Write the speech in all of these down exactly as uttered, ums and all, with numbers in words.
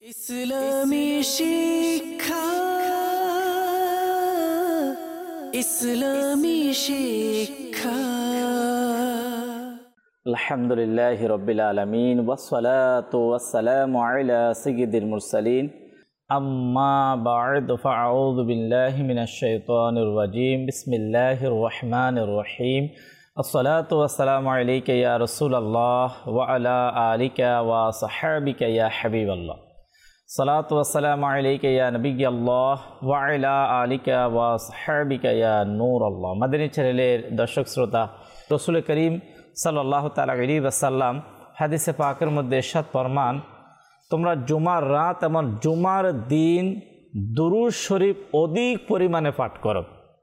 ইসলামী শিক্ষা ইসলামী শিক্ষা আলহামদুলিল্লাহি রাব্বিল আলামিন ওয়াসসালাতু ওয়াসসালামু আলা সাইয়্যিদিল মুরসালিন আম্মা বা'দ ফাআউযু বিল্লাহি মিনাশ শাইতানির রাজীম বিসমিল্লাহির রহমানির রহিম আসসালাতু ওয়াসসালামু আলাইকা ইয়া রাসূলুল্লাহ ওয়া আলা আলিকা ওয়া সাহবিকা ইয়া হাবিবাল্লাহ সালাতু ওয়াসসালামু আলাইকা ইয়া নবিয়াল্লাহ ওয়া আলা আলিকা ওয়া সাহবিকা ইয়া নূরাল্লাহ। মাদানী চ্যানেলের দর্শক শ্রোতা, রাসূল করিম সাল্লাল্লাহু তাআলা আলাইহি ওয়াসাল্লাম হাদিসে পাকের মধ্যে ইরশাদ ফরমান, তোমরা জুমার রাত এবং জুমার দিন দুরূদ শরীফ অধিক পরিমাণে পাঠ করো,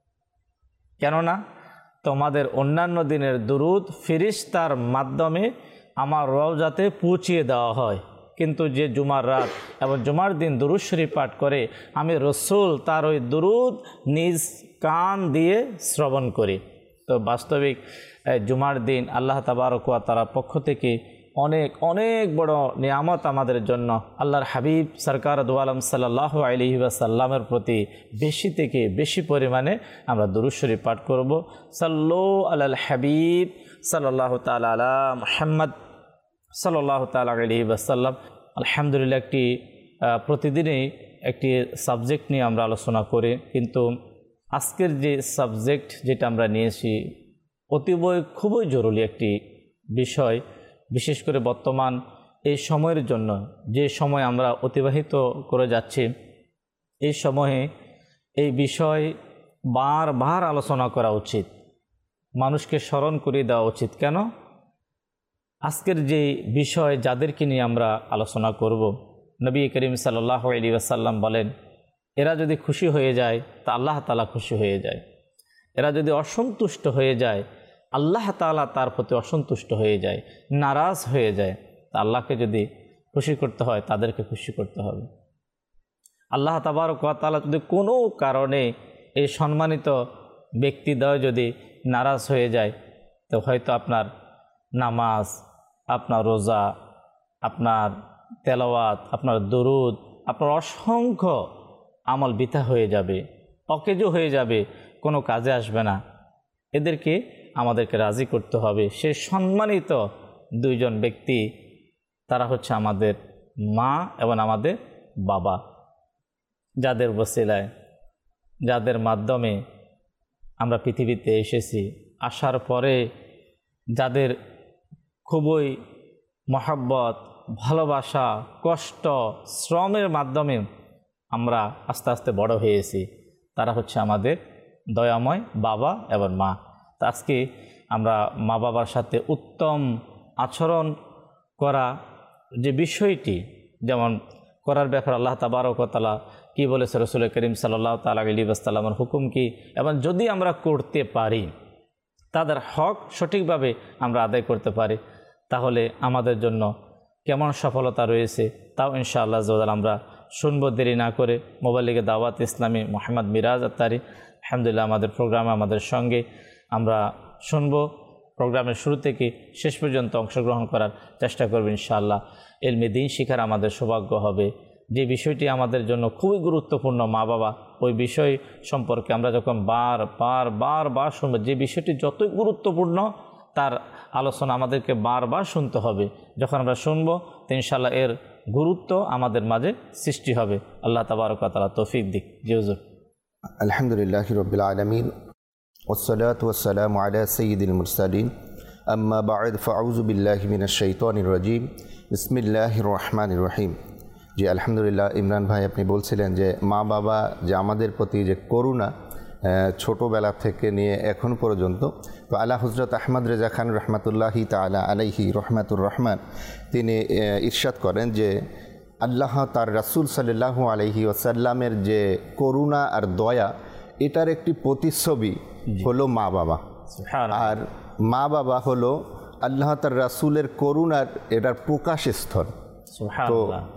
কেননা তোমাদের অন্যান্য দিনের দুরূদ ফেরেশতার মাধ্যমে আমার রওজাতে পৌঁছিয়ে দেওয়া হয়, কিন্তু যে জুমার রাত এবং জুমার দিন দুরূদ শরীফ পাঠ করে আমি রসুল তার ওই দুরূদ নিজ কান দিয়ে শ্রবণ করি। তো বাস্তবিক জুমার দিন আল্লাহ তাবারক ওয়া তাআলার পক্ষ থেকে অনেক অনেক বড় নিয়ামত আমাদের জন্য। আল্লাহর হাবিব সরকার দু আলম সাল্লাল্লাহু আলাইহি ওয়াসাল্লামের প্রতি বেশি থেকে বেশি পরিমাণে আমরা দুরূদ শরীফ পাঠ করব। সাল্লু আলাল হাবিব সাল্লাল্লাহু তাআলা আলা মুহাম্মদ সাল্লাল্লাহু তাআলা আলাইহি ওয়াসাল্লাম। আলহামদুলিল্লাহ, একটি প্রতিদিনই একটি সাবজেক্ট নিয়ে আমরা আলোচনা করি, কিন্তু আজকের যে সাবজেক্ট যেটা আমরা নিয়েছি অতীবই খুবই জরুরি একটি বিষয়, বিশেষ করে বর্তমান এই সময়ের জন্য, যে সময় আমরা অতিবাহিত করে যাচ্ছি এই সময়ে এই বিষয় বারবার আলোচনা করা উচিত, মানুষকে স্মরণ করিয়ে দেওয়া উচিত। কেন? আজকের যে বিষয় যাদেরকে নিয়ে আমরা আলোচনা করব, নবী করিম সাল্লাল্লাহু আলাইহি ওয়াসাল্লাম বলেন, এরা যদি খুশি হয়ে যায় তা আল্লাহ তাআলা খুশি হয়ে যায়, এরা যদি অসন্তুষ্ট হয়ে যায় আল্লাহ তাআলা তার প্রতি অসন্তুষ্ট হয়ে যায়, নারাজ হয়ে যায়। তা আল্লাহকে যদি খুশি করতে হয় তাদেরকে খুশি করতে হবে। আল্লাহ তাবারক ওয়া তাআলা যদি কোনো কারণে এই সম্মানিত ব্যক্তিদ্বয় যদি নারাজ হয়ে যায়, তো হয়তো আপনার নামাজ, আপনার রোজা, আপনার তেলাওয়াত, আপনার দুরূদ, আপনার অসংখ্য আমল বৃথা হয়ে যাবে, অকেজো হয়ে যাবে, কোনো কাজে আসবে না। এদেরকে আমাদেরকে রাজি করতে হবে। সে সম্মানিত দুইজন ব্যক্তি, তারা হচ্ছে আমাদের মা এবং আমাদের বাবা, যাদের ওসিলায়, যাদের মাধ্যমে আমরা পৃথিবীতে এসেছি, আসার পরে যাদের খুবই মহব্বত, ভালোবাসা, কষ্ট, শ্রমের মাধ্যমে আমরা আস্তে আস্তে বড় হয়েছি, তারা হচ্ছে আমাদের দয়াময় বাবা এবং মা। তা আজকে আমরা মা বাবার সাথে উত্তম আচরণ করা যে বিষয়টি, যেমন করার ব্যাপারে আল্লাহ তাবারক ওয়া তাআলা কী বলেছে, রাসূল করিম সাল্লাল্লাহু তাআলা আলাইহি ওয়াসাল্লামের হুকুম কি, এবং যদি আমরা করতে পারি, তাদের হক সঠিকভাবে আমরা আদায় করতে পারি, তাহলে আমাদের জন্য কেমন সফলতা রয়েছে তাও ইনশাআল্লাহ আল্লাহ আমরা শুনবো। দেরি না করে মোবাইল লিগে দাওয়াত ইসলামী মোহাম্মদ মিরাজ আত্তারি আলহামদুলিল্লাহ আমাদের প্রোগ্রামে আমাদের সঙ্গে আমরা শুনবো। প্রোগ্রামের শুরু থেকে শেষ পর্যন্ত অংশগ্রহণ করার চেষ্টা করব ইনশাআল্লাহ। ইলমে দ্বীন শিখার আমাদের সৌভাগ্য হবে। যে বিষয়টি আমাদের জন্য খুবই গুরুত্বপূর্ণ, মা বাবা, ওই বিষয় সম্পর্কে আমরা যখন বার বার বার বার শুনবো, যে বিষয়টি যতই গুরুত্বপূর্ণ তার আলোচনা আমাদেরকে বারবার শুনতে হবে। যখন আমরা শুনবো তো ইনশাআল্লাহ এর গুরুত্ব আমাদের মাঝে সৃষ্টি হবে। আল্লাহ তাবারক ওয়া তাআলা তৌফিক দিক। জি হুজুর। আলহামদুলিল্লাহি রাব্বিল আলামিন ওয়াসসালাতু ওয়াসসালামু আলা সাইয়্যিদিল মুরসালিন আম্মা বা'দ ফাআউযু বিল্লাহি মিনাশ শাইতানির রাজীম বিসমিল্লাহির রহমানির রহিম। জি আলহামদুলিল্লাহ, ইমরান ভাই আপনি বলছিলেন যে মা বাবা যে আমাদের প্রতি যে করুণা ছোটোবেলা থেকে নিয়ে এখন পর্যন্ত, তো আলা হযরত আহমদ রেজা খান রহমাতুল্লাহি তাআলা আলাইহি রহমাতুর রহমান তিনি ইরশাদ করেন যে আল্লাহ তার রাসূল সাল্লাল্লাহু আলাইহি ওয়াসাল্লামের যে করুণা আর দয়া, এটার একটি প্রতিচ্ছবি হলো মা বাবা। আর মা বাবা হলো আল্লাহ তার রাসূলের করুণার এটার প্রকাশ স্থল। তো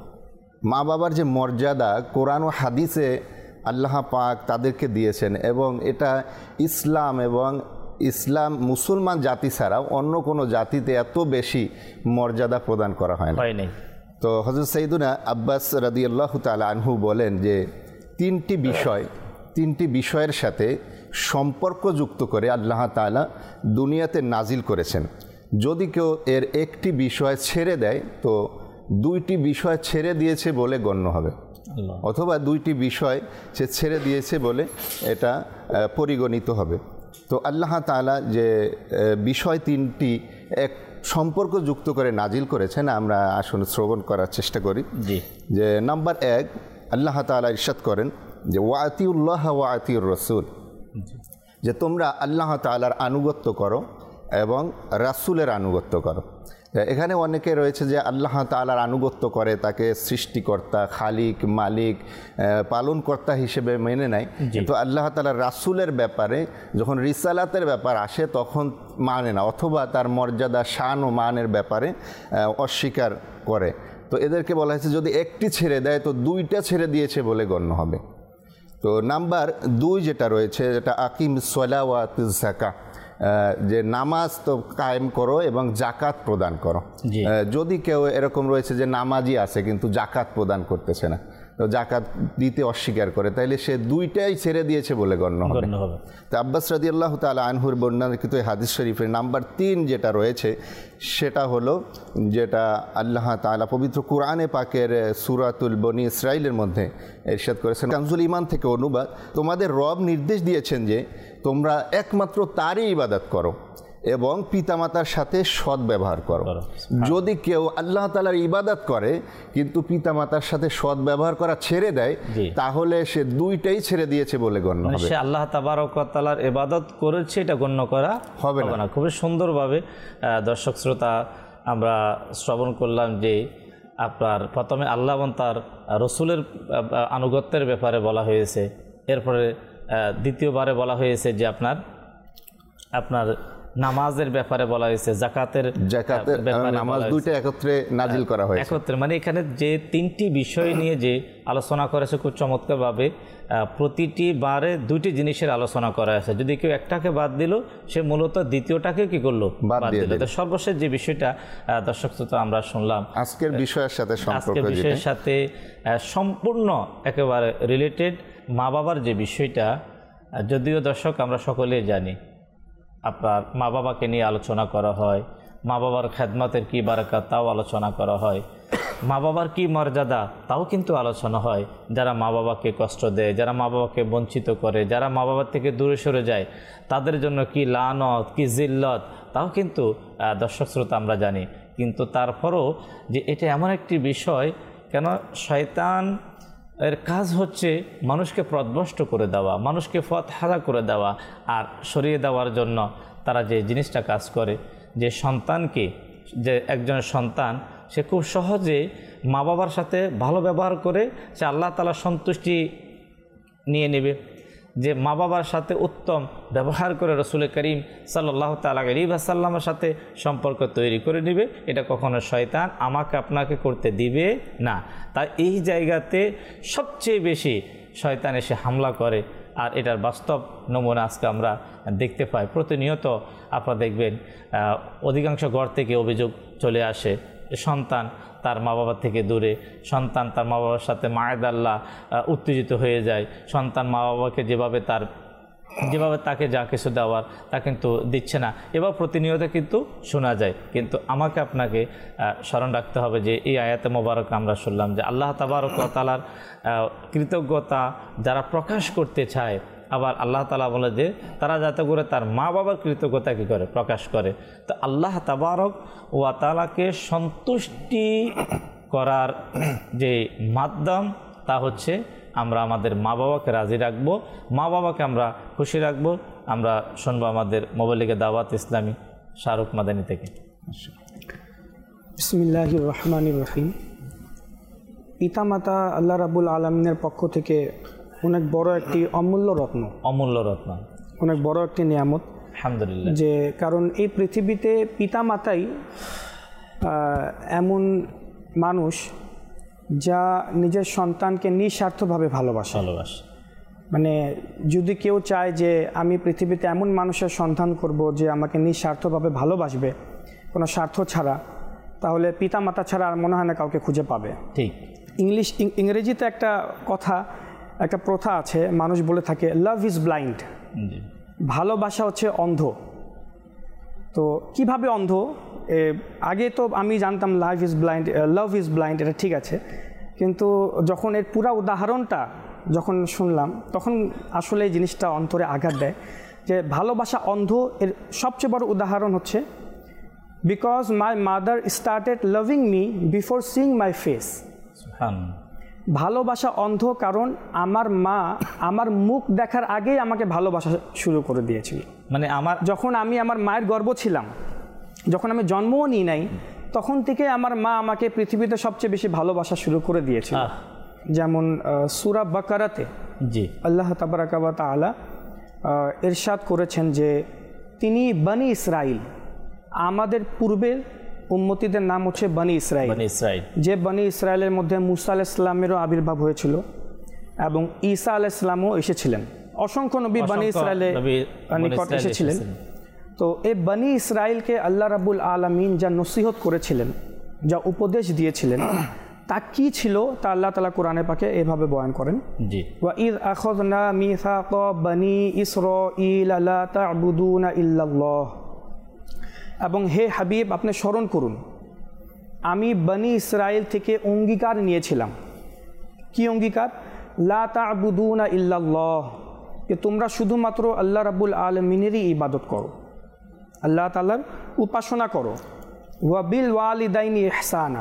মা বাবার যে মর্যাদা কোরআন ও হাদিসে আল্লাহ পাক তাদেরকে দিয়েছেন, এবং এটা ইসলাম এবং ইসলাম মুসলমান জাতি ছাড়াও অন্য কোনো জাতিতে এত বেশি মর্যাদা প্রদান করা হয় না। তো হযরত সাইয়্যিদুনা আব্বাস রাদিয়াল্লাহু তাআলা আনহু বলেন যে তিনটি বিষয় তিনটি বিষয়ের সাথে সম্পর্কযুক্ত করে আল্লাহ তাআলা দুনিয়াতে নাজিল করেছেন। যদি কেউ এর একটি বিষয় ছেড়ে দেয় তো দুইটি বিষয় ছেড়ে দিয়েছে বলে গণ্য হবে, অথবা দুইটি বিষয় সে ছেড়ে দিয়েছে বলে এটা পরিগণিত হবে। তো আল্লাহ তাআলা যে বিষয় তিনটি এক সম্পর্কযুক্ত করে নাজিল করেছেন, আমরা আসলে শ্রবণ করার চেষ্টা করি। জি। যে নাম্বার এক, আল্লাহ তাআলা ইরশাদ করেন যে ওয়াতিউল্লাহ ওয়া আতিউর রাসূল, যে তোমরা আল্লাহ তাআলার আনুগত্য করো এবং রাসূলের আনুগত্য করো। এখানে অনেকে রয়েছে যে আল্লাহ তাআলার আনুগত্য করে, তাকে সৃষ্টিকর্তা, খালিক, মালিক, পালনকর্তা হিসেবে মেনে নেয়, কিন্তু আল্লাহ তাআলার রাসূলের ব্যাপারে যখন রিসালাতের ব্যাপার আসে তখন মানে না, অথবা তার মর্যাদা, শান ও মানের ব্যাপারে অস্বীকার করে। তো এদেরকে বলা হয়েছে যদি একটি ছেড়ে দেয় তো দুইটা ছেড়ে দিয়েছে বলে গণ্য হবে। তো নাম্বার দুই যেটা রয়েছে, যেটা আকিমিস সালাহ ওয়া আতিজ যাকাহ, যে নামাজ তো কায়েম করো এবং জাকাত প্রদান করো। যদি কেউ এরকম রয়েছে যে নামাজি আছে কিন্তু জাকাত প্রদান করতেছে না, তো জাকাত দিতে অস্বীকার করে, তাইলে সে দুইটাই ছেড়ে দিয়েছে বলে গণ্য হবে। তো আব্বাস রাদিয়াল্লাহু তাআলা আনহুর বর্ণনাকৃত হাদিস শরীফের নাম্বার তিন যেটা রয়েছে সেটা হলো, যেটা আল্লাহ তাআলা পবিত্র কুরআনে পাকের সূরাতুল বনী ইসরাঈলের মধ্যে ইরশাদ করেছেন, কানজুল ঈমান থেকে অনুবাদ, তোমাদের রব নির্দেশ দিয়েছেন যে তোমরা একমাত্র তারই ইবাদত করো এবং পিতামাতার সাথে সৎ ব্যবহার করো। যদি কেউ আল্লাহ তাআলার ইবাদত করে কিন্তু পিতামাতার সাথে সৎ ব্যবহার করা ছেড়ে দেয়, তাহলে সে দুইটাই ছেড়ে দিয়েছে বলে গণ্য হবে। সে আল্লাহ তাবারক ওয়া তাআলার ইবাদত করেছে এটা গণ্য করা হবে না। খুবই সুন্দরভাবে দর্শক শ্রোতা আমরা শ্রবণ করলাম যে আপনার প্রথমে আল্লাহ এবং তার রসুলের আনুগত্যের ব্যাপারে বলা হয়েছে, এরপরে দ্বিতীয়বারে বলা হয়েছে যে আপনার আপনার নামাজের ব্যাপারে বলা হয়েছে, জাকাতের জাকাতের নামাজ দুইটা একত্রে নাজিল করা হয়েছে। একত্রে মানে এখানে যে তিনটি বিষয় নিয়ে যে আলোচনা করেছে খুব চমৎকারভাবে, প্রতিটি বারে দুইটি জিনিসের আলোচনা করা হয়েছে। যদি কেউ একটাকে বাদ দিল সে মূলত দ্বিতীয়টাকে কি করলো, বাদ দিল। তো সর্বশেষ যে বিষয়টা দর্শক শ্রোতা আমরা শুনলাম আজকের বিষয়ের সাথে আজকের বিষয়ের সাথে সম্পূর্ণ একেবারে রিলেটেড, মা বাবার যে বিষয়টা, যদিও দর্শক আমরা সকলেই জানি আপনার মা বাবাকে নিয়ে আলোচনা করা হয়, মা বাবার খেদমতের কী বারাকাত তাও আলোচনা করা হয়, মা বাবার কী মর্যাদা তাও কিন্তু আলোচনা হয়। যারা মা বাবাকে কষ্ট দেয়, যারা মা বাবাকে বঞ্চিত করে, যারা মা বাবার থেকে দূরে সরে যায়, তাদের জন্য কি লানত, কি জিল্লত তাও কিন্তু দর্শক শ্রোতা আমরা জানি। কিন্তু তারপরও যে এটা এমন একটি বিষয়, কেন শয়তান এর কাজ হচ্ছে মানুষকে পথভ্রষ্ট করে দেওয়া, মানুষকে পথ হারা করে দেওয়া, আর সরিয়ে দেওয়ার জন্য তারা যে জিনিসটা কাজ করে, যে সন্তানকে, যে একজন সন্তান সে খুব সহজে মা বাবার সাথে ভালো ব্যবহার করে সে আল্লাহ তাআলার সন্তুষ্টি নিয়ে নেবে, যে মা বাবার সাথে উত্তম ব্যবহার করে রসুল করিম সাল্লাল্লাহু তাআলা আলাইহি ওয়াসাল্লামের সাথে সম্পর্ক তৈরি করে নেবে, এটা কখনো শয়তান আমাকে আপনাকে করতে দিবে না। তাই এই জায়গাতে সবচেয়ে বেশি শয়তান এসে হামলা করে, আর এটার বাস্তব নমুনা আজকে আমরা দেখতে পাই। প্রতিনিয়ত আপনারা দেখবেন অধিকাংশ ঘর থেকে অভিযোগ চলে আসে, সন্তান তার মা বাবার থেকে দূরে, সন্তান তার মা বাবার সাথে মায়েদাল্লাহ উত্তেজিত হয়ে যায়, সন্তান মা বাবাকে যেভাবে তার যেভাবে তাকে যা কিছু দেওয়ার তা কিন্তু দিচ্ছে না, এবার প্রতিনিয়ত কিন্তু শোনা যায়। কিন্তু আমাকে আপনাকে স্মরণ রাখতে হবে যে এই আয়াতে মোবারক আমরা শুনলাম যে আল্লাহ তাবারক ওয়া তাআলার কৃতজ্ঞতা যারা প্রকাশ করতে চায়, আবার আল্লাহ তাআলা বলে যে তারা যাতে করে তার মা বাবার কৃতজ্ঞতা কী করে, প্রকাশ করে। তো আল্লাহ তাবারক ওয়া তাআলাকে সন্তুষ্টি করার যে মাধ্যম তা হচ্ছে আমরা আমাদের মা বাবাকে রাজি রাখবো, মা বাবাকে আমরা খুশি রাখবো। আমরা শুনবো আমাদের মোবাইলিকে দাওয়াত ইসলামী শাহরুখ মাদানী থেকে। বিসমিল্লাহির রহমানির রহিম। পিতামাতা আল্লাহ রাব্বুল আলামিনের পক্ষ থেকে অনেক বড় একটি অমূল্য রত্ন, অমূল্য রত্ন, অনেক বড় একটি নিয়ামত আলহামদুলিল্লাহ। যে কারণ এই পৃথিবীতে পিতামাতাই এমন মানুষ যা নিজের সন্তানকে নিঃস্বার্থভাবে ভালোবাসে ভালোবাসে মানে যদি কেউ চায় যে আমি পৃথিবীতে এমন মানুষের সন্ধান করব যে আমাকে নিঃস্বার্থভাবে ভালোবাসবে, কোনো স্বার্থ ছাড়া, তাহলে পিতা মাতা ছাড়া আর মনে হয় না কাউকে খুঁজে পাবে। ঠিক। ইংলিশ ইংরেজিতে একটা কথা, একটা প্রথা আছে, মানুষ বলে থাকে লাভ ইজ ব্লাইন্ড, ভালোবাসা হচ্ছে অন্ধ। তো কিভাবে অন্ধ? আগে তো আমি জানতাম love is blind, love is blind, এটা ঠিক আছে, কিন্তু যখন এর পুরা উদাহরণটা যখন শুনলাম তখন আসলে এই জিনিসটা অন্তরে আঘাত দেয় যে ভালোবাসা অন্ধ। এর সবচেয়ে বড় উদাহরণ হচ্ছে because my mother started loving me before seeing my face. ভালোবাসা অন্ধ কারণ আমার মা আমার মুখ দেখার আগেই আমাকে ভালোবাসা শুরু করে দিয়েছিল। মানে আমার যখন আমি আমার মায়ের গর্ভ ছিলাম, যখন আমি জন্মও নিই নাই, তখন থেকে আমার মা আমাকে পৃথিবীতে সবচেয়ে বেশি ভালোবাসা শুরু করে দিয়েছিল। যেমন সূরা বাকারাতে জি আল্লাহ তাবারাকা ওয়া তাআলা ইরশাদ করেছেন যে তিনি বনি ইসরাইল, আমাদের পূর্বের উম্মতিদের নাম হচ্ছে বনি ইসরাইল, যে বনি ইসরায়েলের মধ্যে মুসা আলাইহিস সালামেরও আবির্ভাব হয়েছিল এবং ঈসা আলাইহিস সালামও এসেছিলেন। অসংখ্য নবী বনি ইসরায়েলের নিকট এসেছিলেন। তো এই বনি ইসরায়েলকে আল্লাহ রাব্বুল আলামিন যা নসিহত করেছিলেন, যা উপদেশ দিয়েছিলেন, তা কি ছিল তা আল্লাহ তাআলা কোরআনে পাকে এভাবে বয়ান করেন। জি ওয়া ইয আখাযনা মিসাকা বনি ইসরাঈল লা তা'বুদুনা ইল্লাল্লাহ, এবং হে হাবিব আপনি স্মরণ করুন আমি বনি ইসরাইল থেকে অঙ্গীকার নিয়েছিলাম। কি অঙ্গীকার? লা তা'বুদুনা ইল্লাল্লাহ, যে তোমরা শুধুমাত্র আল্লাহ রাব্বুল আলামিনেরই ইবাদত করো, আল্লাহ তাআলার উপাসনা করো। ওয়া বিল ওয়ালিদাইনি ইহসানা,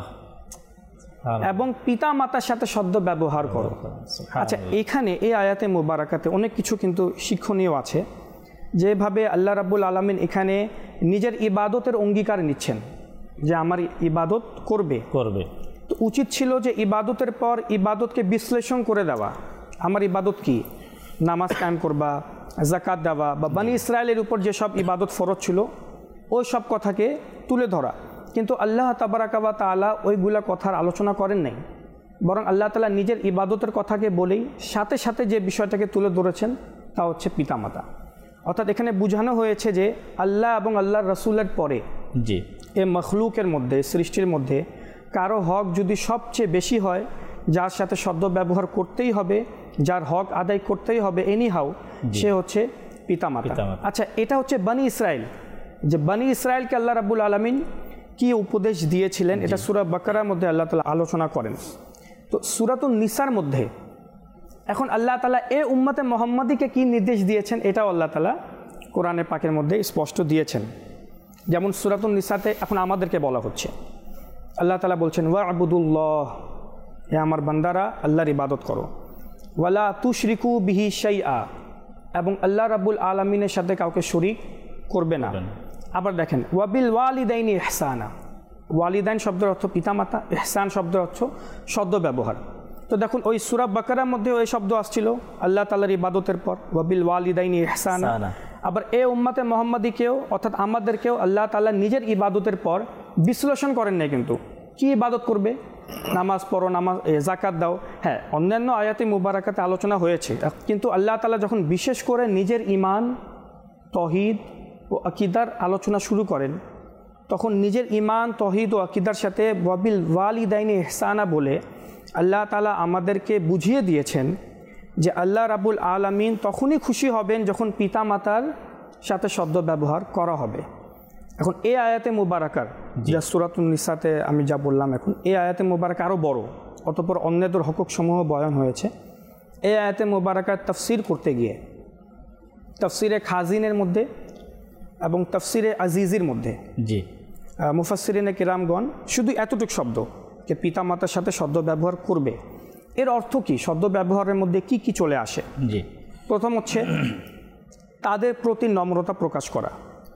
এবং পিতা মাতার সাথে সদ্য ব্যবহার করো। আচ্ছা, এখানে এই আয়াতে মুবারাকাতে অনেক কিছু কিন্তু শিক্ষণীয় আছে। যেভাবে আল্লাহ রাব্বুল আলামিন এখানে নিজের ইবাদতের অঙ্গীকার নিচ্ছেন যে আমার ইবাদত করবে করবে তো উচিত ছিল যে ইবাদতের পর ইবাদতকে বিশ্লেষণ করে দেওয়া। আমার ইবাদত কি? নামাজ কায়েম করবা, যাকাত দেওয়া, বা বনি ইসরায়েলের উপর যেসব ইবাদত ফরজ ছিল ওই সব কথাকে তুলে ধরা। কিন্তু আল্লাহ তাবারাকা ওয়া তাআলা ওইগুলা কথার আলোচনা করেন নাই, বরং আল্লাহ তাআলা নিজের ইবাদতের কথাকে বলেই সাথে সাথে যে বিষয়টাকে তুলে ধরেছেন তা হচ্ছে পিতামাতা। অর্থাৎ এখানে বোঝানো হয়েছে যে আল্লাহ এবং আল্লাহর রাসূলের পরে জি এ মখলুকের মধ্যে, সৃষ্টির মধ্যে কারো হক যদি সবচেয়ে বেশি হয়, যার সাথে শব্দ ব্যবহার করতেই হবে, যার হক আদায় করতেই হবে এনি হাউ, সে হচ্ছে পিতামাতা। আচ্ছা, এটা হচ্ছে বনি ইসরায়েল, যে বনি ইসরায়েলকে আল্লাহ রাব্বুল আলামিন কি উপদেশ দিয়েছিলেন এটা সূরা বাকারার মধ্যে আল্লাহ তাআলা আলোচনা করেন। তো সূরাতুন নিসার মধ্যে এখন আল্লাহ তাআলা এ উম্মতে মুহাম্মাদিকে কি নির্দেশ দিয়েছেন এটাও আল্লাহ তাআলা কোরআনে পাকের মধ্যে স্পষ্ট দিয়েছেন। যেমন সূরাতুন নিসাতে এখন আমাদেরকে বলা হচ্ছে, আল্লাহ তাআলা বলছেন ওয়া'বুদুল্লাহ, হে আমার বান্দারা আল্লাহর ইবাদত করো, ওয়ালা তুশরিকু বিহি শাইআ, এবং আল্লাহ রাব্বুল আলামিনের সাথে কাউকে শরীক করবে না। আবার দেখেন ওয়াবিল ওয়ালিদাইনি ইহসানা, ওয়ালিদাইন শব্দের অর্থ পিতামাতা, ইহসান শব্দের অর্থ সদ্য ব্যবহার। তো দেখুন ওই সূরা বাকারার মধ্যে ওই শব্দ আসছিল আল্লাহ তাআলার ইবাদতের পর, ওয়াবিল ওয়ালিদাইনি ইহসানা। আবার এ উম্মতে মুহাম্মাদিকেও অর্থাৎ আমাদেরকেও আল্লাহ তাআলা নিজের ইবাদতের পর বিশ্লেষণ করেন নাই কিন্তু কি ইবাদত করবে, নামাজ পড়ো, নামাজ যাকাত দাও। হ্যাঁ, অন্যান্য আয়াতে মুবারাকাতে আলোচনা হয়েছে, কিন্তু আল্লাহ তাআলা যখন বিশেষ করে নিজের ঈমান, তৌহিদ ও আকীদার আলোচনা শুরু করেন, তখন নিজের ঈমান, তৌহিদ ও আকীদার সাথে ওয়াবিল ওয়ালিদাইনি ইহসানা বলে আল্লাহ তাআলা আমাদেরকে বুঝিয়ে দিয়েছেন যে আল্লাহ রাব্বুল আলামিন তখনই খুশি হবেন যখন পিতা মাতার সাথে শব্দ ব্যবহার করা হবে। এখন এই আয়াতে মুবারাকার যা সূরাতুন নিসাতে আমি যা বললাম, এখন এই আয়াতে মুবারাকা আরও বড়, অতঃপর অন্যদের হকুকসমূহ বয়ান হয়েছে। এই আয়াতে মুবারাকার তাফসির করতে গিয়ে তাফসিরে খাজিনের মধ্যে এবং তাফসিরে আজিজির মধ্যে জি মুফাসসিরিনে কিরামগণ শুধু এতটুকু শব্দ যে পিতা মাতার সাথে শব্দ ব্যবহার করবে, এর অর্থ কি, শব্দ ব্যবহারের মধ্যে কি কি চলে আসে। জি প্রথম হচ্ছে তাদের প্রতি নম্রতা প্রকাশ করা,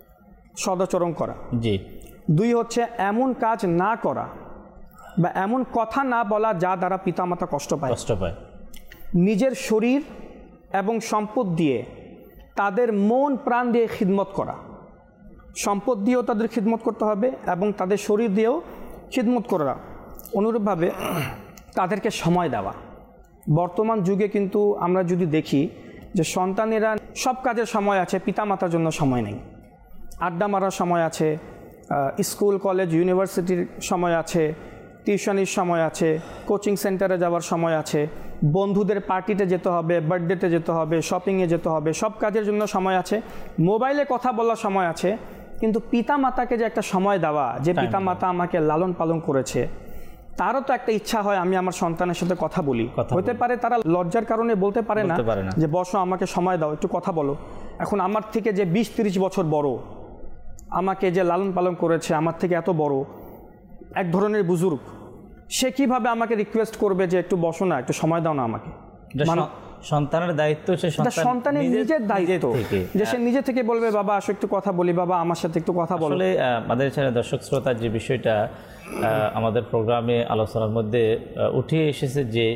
সদাচরণ করা। জি দুই হচ্ছে এমন কাজ না করা বা এমন কথা না বলা যা দ্বারা পিতামাতা কষ্ট পায় কষ্ট পায় নিজের শরীর এবং সম্পদ দিয়ে তাদের মন প্রাণ দিয়ে খিদমত করা, সম্পদ দিয়েও তাদের খিদমত করতে হবে এবং তাদের শরীর দিয়েও খিদমত করা। অনুরূপভাবে তাদেরকে সময় দেওয়া। বর্তমান যুগে কিন্তু আমরা যদি দেখি যে সন্তানেরা সব কাজের সময় আছে, পিতামাতার জন্য সময় নেই। আড্ডা মারার সময় আছে, স্কুল কলেজ ইউনিভার্সিটির সময় আছে, টিউশনির সময় আছে, কোচিং সেন্টারে যাওয়ার সময় আছে, বন্ধুদের পার্টিতে যেতে হবে, বার্থডেতে যেতে হবে, শপিংয়ে যেতে হবে, সব কাজের জন্য সময় আছে, মোবাইলে কথা বলার সময় আছে। কিন্তু পিতা মাতাকে যে একটা সময় দেওয়া, যে পিতা মাতা আমাকে লালন পালন করেছে, তারও তো একটা ইচ্ছা হয় আমি আমার সন্তানের সাথে কথা বলি। হতে পারে তারা লজ্জার কারণে বলতে পারে না যে বসো আমাকে সময় দাও, একটু কথা বলো। এখন আমার থেকে যে বিশ তিরিশ বছর বড়, আমাকে যে লালন পালন করেছে, আমার থেকে এত বড় এক ধরনের বুজুর্গ, সে কিভাবে আমাকে রিকোয়েস্ট করবে যে একটু বসো না, একটু সময় দাও না আমাকে? সন্তানের দায়িত্ব, সে সন্তানের নিজের দায়িত্ব যে সে নিজে থেকে বলবে বাবা আসো একটু কথা বলি, বাবা আমার সাথে একটু কথা বলো। আসলে আমাদের চ্যানেল দর্শক শ্রোতার যে বিষয়টা আমাদের প্রোগ্রামে আলোচনার মধ্যে উঠে এসেছে যে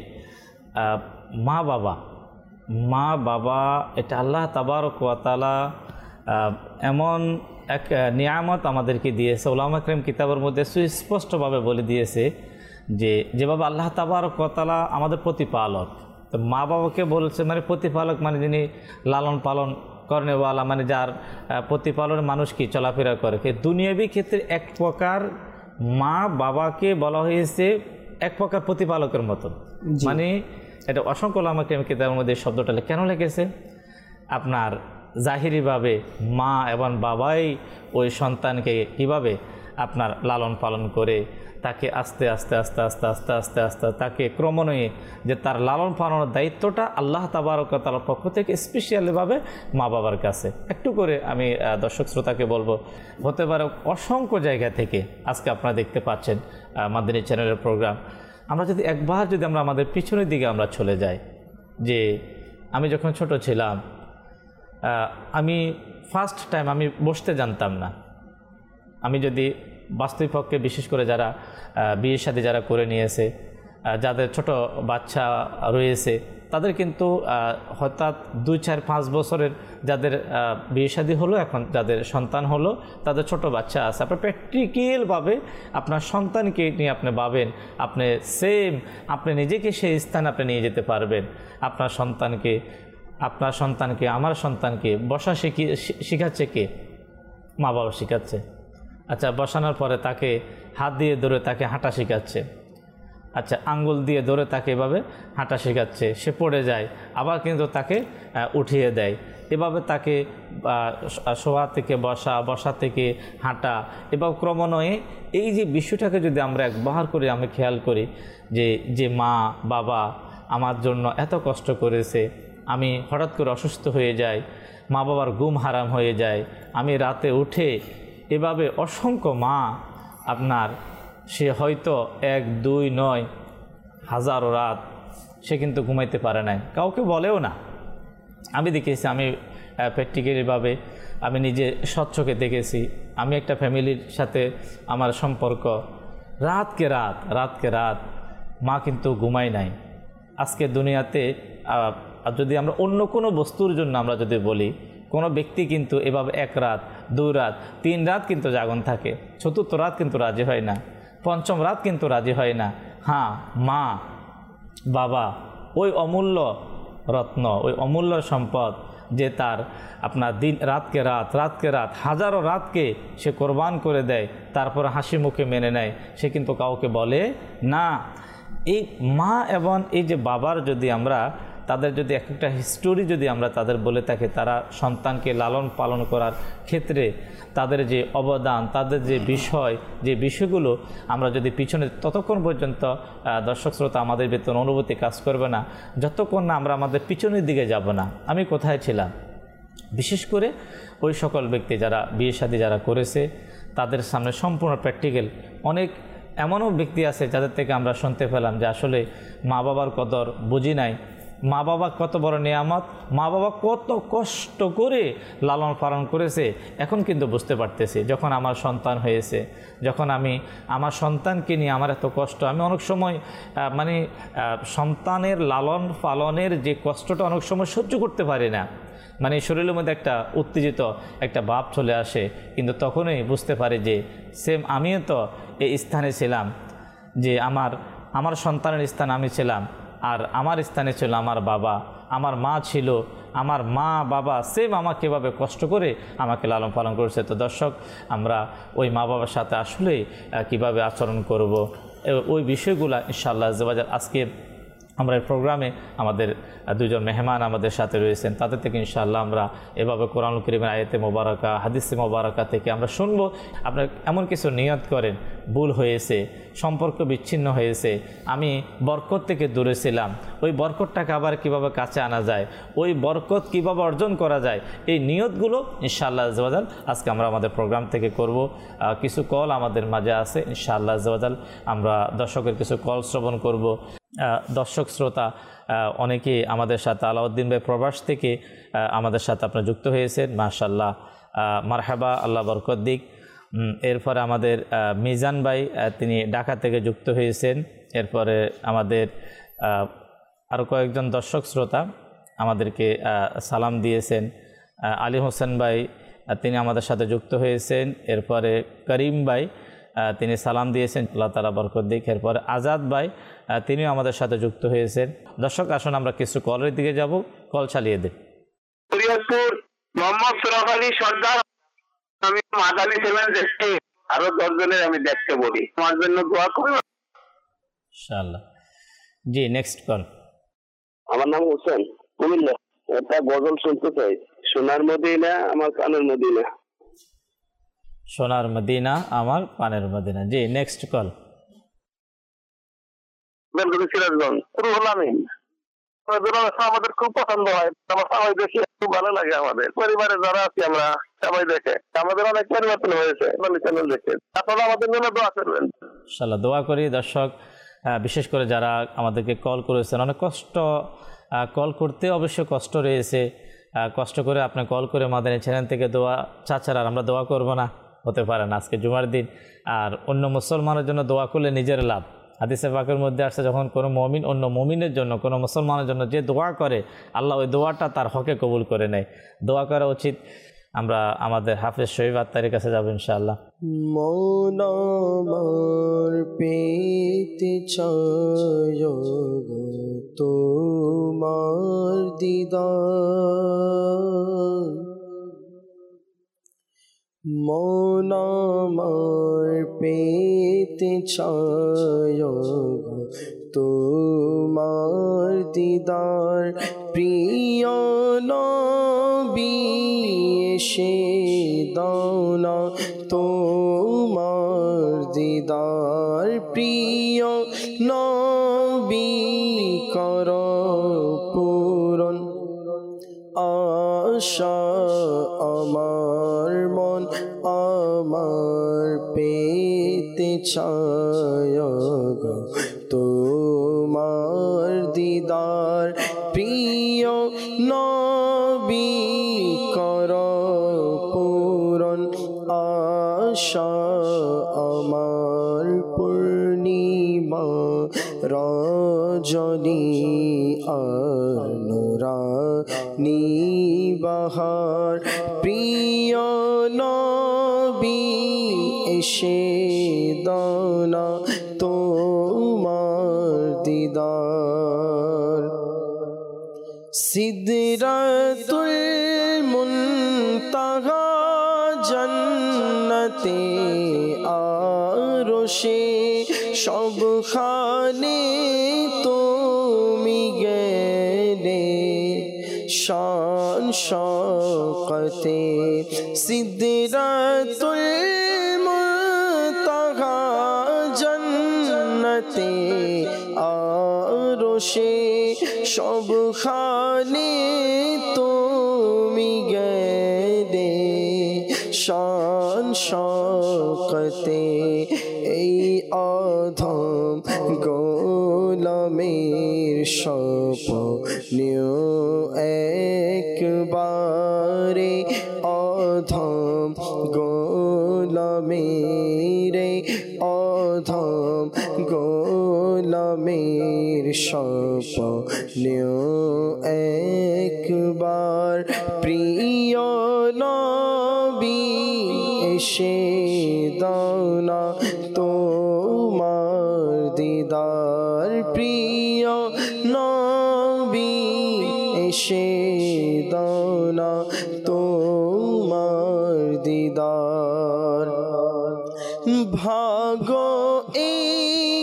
মা বাবা মা বাবা এটা আল্লাহ তাবারক ওয়া তাআলা এমন এক নিয়ামত আমাদেরকে দিয়েছে। উলামা کرام কিতাবের মধ্যে সুস্পষ্টভাবে বলে দিয়েছে যে যেভাবে আল্লাহ তাবারক ওয়া তাআলা আমাদের প্রতিপালক, তো মা বাবাকে বলছে মানে প্রতিপালক মানে যিনি লালন পালন করেনওয়ালা, মানে যার প্রতিপালন মানুষ কি চলাফেরা করে। দুনিয়াবী ক্ষেত্রে এক প্রকার মা বাবাকে বলা হয়েছে এক প্রকার প্রতিপালকের মতন। মানে এটা অসংখ্য উলামা کرام কিতাবের মধ্যে শব্দটা কেন লেগেছে, আপনার জাহিরিভাবে মা এবং বাবাই ওই সন্তানকে কিভাবে আপনার লালন পালন করে তাকে আস্তে আস্তে আস্তে আস্তে আস্তে আস্তে আস্তে তাকে ক্রমান্বয়ে যে তার লালন পালনের দায়িত্বটা আল্লাহ তাবারক ওয়া তাআলার পক্ষ থেকে স্পেশালিভাবে মা বাবার কাছে। একটু করে আমি দর্শক শ্রোতাকে বলবো, হতে পারে অসংখ্য জায়গা থেকে আজকে আপনারা দেখতে পাচ্ছেন মাদানী চ্যানেলের প্রোগ্রাম। আমরা যদি একবার যদি আমরা আমাদের পিছনের দিকে আমরা চলে যাই, যে আমি যখন ছোট ছিলাম, আমি ফার্স্ট টাইম আমি বসতে জানতাম না। আমি যদি বাস্তবিক পক্ষে বিশেষ করে যারা বিয়ে শাদী যারা করে নিয়েছে, যাদের ছোট বাচ্চা রয়েছে, তাদের কিন্তু হঠাৎ দুই চার পাঁচ বছরের যাদের বিয়ে শাদী হলো, এখন যাদের সন্তান হলো, তাদের ছোট বাচ্চা আছে, আপনার প্র্যাকটিক্যালভাবে আপনার সন্তানকে নিয়ে আপনি ভাবেন, আপনি সেম আপনি নিজেকে সেই স্থানে আপনি নিয়ে যেতে পারবেন। আপনার সন্তানকে আপনার সন্তানকে আমার সন্তানকে বসা শিখিয়ে শেখাচ্ছে কে? মা বাবা শেখাচ্ছে। আচ্ছা, বসানোর পরে তাকে হাত দিয়ে ধরে তাকে হাঁটা শেখাচ্ছে। আচ্ছা, আঙ্গুল দিয়ে ধরে তাকে এভাবে হাঁটা শেখাচ্ছে। সে পড়ে যায়, আবার কিন্তু তাকে উঠিয়ে দেয়। এভাবে তাকে শোয়া থেকে বসা, বসা থেকে হাঁটা, এবং ক্রমান্বয়ে এই যে বিষয়টাকে যদি আমরা একবার করে আমি খেয়াল করি যে যে মা বাবা আমার জন্য এত কষ্ট করেছে, আমি হঠাৎ করে অসুস্থ হয়ে যাই, মা বাবার ঘুম হারাম হয়ে যায়, আমি রাতে উঠে এভাবে অসংখ্য মা আপনার সে হয়তো এক দুই নয় হাজারো রাত সে কিন্তু ঘুমাইতে পারে নাই, কাউকে বলেও না। আমি দেখেছি, আমি প্র্যাকটিক্যালিভাবে আমি নিজে স্বচ্ছকে দেখেছি। আমি একটা ফ্যামিলির সাথে আমার সম্পর্ক, রাতকে রাত রাতকে রাত মা কিন্তু ঘুমায় নাই। আজকে দুনিয়াতে যদি আমরা অন্য কোনো বস্তুর জন্য আমরা যদি বলি, কোনো ব্যক্তি কিন্তু এভাবে এক রাত দুই রাত তিন রাত কিন্তু জাগন থাকে, চতুর্থ রাত কিন্তু রাজি হয় না, পঞ্চম রাত কিন্তু রাজি হয় না। হ্যাঁ, মা বাবা ওই অমূল্য রত্ন, ওই অমূল্য সম্পদ যে তার আপনার দিন রাতকে রাত রাতকে রাত হাজারো রাতকে সে কোরবান করে দেয়, তারপর হাসি মুখে মেনে নেয়, সে কিন্তু কাউকে বলে না। এই মা এবং এই যে বাবার যদি আমরা তাদের যদি এক একটা হিস্টোরি যদি আমরা তাদের বলে থাকি, তারা সন্তানকে লালন পালন করার ক্ষেত্রে তাদের যে অবদান, তাদের যে বিষয়, যে বিষয়গুলো আমরা যদি পিছনে ততক্ষণ পর্যন্ত দর্শক শ্রোতা আমাদের ভেতর অনুভূতি কাজ করবে না, যতক্ষণ না আমরা আমাদের পিছনের দিকে যাব না। আমি কোথায় ছিলাম, বিশেষ করে ওই সকল ব্যক্তি যারা বিয়ে শাদী যারা করেছে, তাদের সামনে সম্পূর্ণ প্র্যাকটিক্যাল অনেক এমনও ব্যক্তি আছে যাদের থেকে আমরা শুনতে পেলাম যে আসলে মা বাবার কদর বুঝি নাই, মা বাবা কত বড় নিয়ামত, মা বাবা কত কষ্ট করে লালন পালন করেছে, এখন কিন্তু বুঝতে পারতেছি। যখন আমার সন্তান হয়েছে, যখন আমি আমার সন্তানকে নিয়ে আমার এত কষ্ট, আমি অনেক সময় মানে সন্তানের লালন পালনের যে কষ্টটা অনেক সময় সহ্য করতে পারি না, মানে শরীরের মধ্যে একটা উত্তেজিত একটা ভাব চলে আসে। কিন্তু তখনই বুঝতে পারি যে সেম আমিও তো এই স্থানে ছিলাম, যে আমার আমার সন্তানের স্থানে আমি ছিলাম, আর আমার স্থানে ছিল আমার বাবা, আমার মা ছিল, আমার মা বাবা সেম আমাকে এভাবে কষ্ট করে আমাকে লালন পালন করেছে। তো দর্শক, আমরা ওই মা বাবার সাথে আসলে কিভাবে আচরণ করব, ওই বিষয়গুলো ইনশাআল্লাহ আজকে আজকে আমরা এই প্রোগ্রামে আমাদের দুজন মেহমান আমাদের সাথে রয়েছেন, তাদের থেকে ইনশাআল্লাহ আমরা এভাবে কোরআনুল কারীমের আয়াতে মোবারকা, হাদিসে মোবারকা থেকে আমরা শুনবো। আপনারা এমন কিছু নিয়ত করেন, ভুল হয়েছে, সম্পর্ক বিচ্ছিন্ন হয়েছে, আমি বরকত থেকে দূরে ছিলাম, ওই বরকতটাকে আবার কিভাবে কাছে আনা যায়, ওই বরকত কিভাবে অর্জন করা যায়, এই নিয়তগুলো ইনশাআল্লাহ আজওয়াজাল আজকে আমরা আমাদের প্রোগ্রাম থেকে করব। কিছু কল আমাদের মাঝে আছে, ইনশাআল্লাহ আজওয়াজাল আমরা দর্শকের কিছু কল শ্রবণ করব। দর্শক শ্রোতা অনেকে আমাদের সাথে আলাউদ্দিন ভাই প্রবাস থেকে আমাদের সাথে আপনারা যুক্ত হয়েছেন, মাশাআল্লাহ, মারহাবা, আল্লাহ বরকত দিক। এরপরে আমাদের মিজান ভাই, তিনি ঢাকা থেকে যুক্ত হয়েছেন। এরপরে আমাদের আরও কয়েকজন দর্শক শ্রোতা আমাদেরকে সালাম দিয়েছেন। আলী হোসেন ভাই, তিনি আমাদের সাথে যুক্ত হয়েছেন। এরপরে করিম ভাই, তিনি সালাম দিয়েছেন, আল্লাহ তাআলা বরকত দিক। এরপরে আজাদ ভাই, তিনিও আমাদের সাথে যুক্ত হয়েছেন। দর্শক, আসুন আমরা কিছু কলের দিকে যাব, কল চালিয়ে দিন। মোহাম্মদ সুরাফ আলী সর্দার, আমি মাদালি সেভেন দেখতে আরো দশজনের আমি দেখতে বলি, আমার জন্য দোয়া করুন ইনশাআল্লাহ। জি, নেক্সট কল। আমার নাম হোসেন, কুমিল্লা। একটা গজল শুনতে চাই, সোনার মদিনা আমার কানের মদিনা। সোনার মদিনা আমার পানের মদিনা। জি, নেক্সট কল। সিরাজগঞ্জ, রুহুল আমিন। আমাদের খুব পছন্দ হয়, আমার সবাই দেখি, খুব ভালো লাগে। আমাদের পরিবারে যারা আছি আমরা সবাই দেখে, আমাদের অনেক পরিবর্তন হয়েছে চ্যানেল দেখে। আপনারা আমাদের জন্য দোয়া করবেন ইনশাআল্লাহ। দোয়া করি। দর্শক, বিশেষ করে যারা আমাদেরকে কল করেছেন, অনেক কষ্ট, কল করতে অবশ্য কষ্ট রয়েছে, কষ্ট করে আপনি কল করে মাদানী চ্যানেল থেকে দোয়া চাচ্ছেন, আর আমরা দোয়া করব না, হতে পারে না। আজকে জুমার দিন, আর অন্য মুসলমানের জন্য দোয়া করলে নিজের লাভ। হাদিসে পাকের মধ্যে আসছে, যখন কোনো মুমিন অন্য মুমিনের জন্য, কোনো মুসলমানের জন্য যে দোয়া করে, আল্লাহ ওই দোয়াটা তার হকে কবুল করে নেয়। দোয়া করা উচিত। আমরা আমাদের হাফেজ শহীদ আত্মারের কাছে যাবো ইনশাআল্লাহ। মন আমার পেতে চায় তোমার দিদার, মন আমার পেতে চায় তোমার দিদার, প্রিয় নবী এসে দাও না তোমার দিদার, প্রিয় নবী কর পূরণ আশা আমার মন আমার পেতে চায় তোমার দিদার, প্রিয় নবী কর পূরণ আশা আমার, পূর্ণিমা রজনী আর নুরানী বাহার, প্রিয় নবী এসে দাও না তোমার দিদার, সিদরাতুল মুনতাহা জান্নাতে আরশে সবখানে তুমি গেলে, শান শওকতে সিদরাতুল মুনতাহা জান্নাতে আরশে সবখানে তুমি গেলে, শান শওকতে এই অধম গোলামের স্বপ্নেও একবারে, অধম গোলামের অধম গোলামের স্বপ্নেও একবার, প্রিয় নবী এসে দাও না তোমার দিদার, প্রিয় নবী এসে না তোমার দিদার ভাগো এই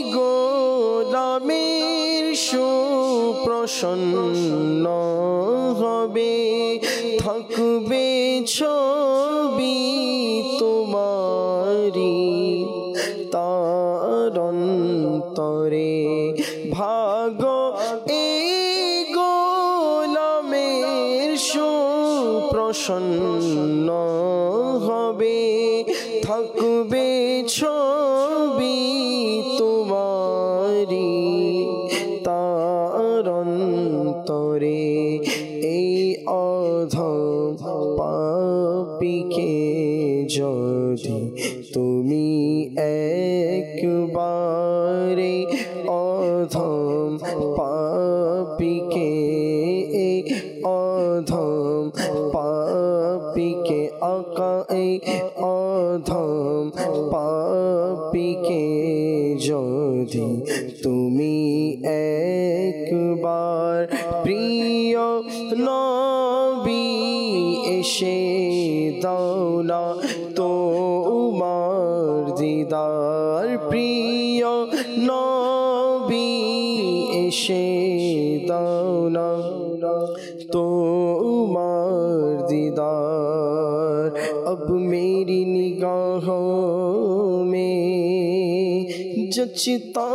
গোলামের সুপ্রসন্ন হবে থাকবে ছবি তোমারি তার অন্তরে ভাগো এই গোলামের সুপ্রসন্ন হবে থাকবে ছবি তোমারি তার অন্তরে এই অধম পাপীকে যদি তুমি একবারে অধম পাপীকে এই অধম পাপীকে আকা এই অধম পাপীকে যদি তুমি একবার প্রিয় নবী এসে দাও না তোমার দিদার প্রিয় নবী এসে দাও না তোমার दीदार अब मेरी निगाहों में जचता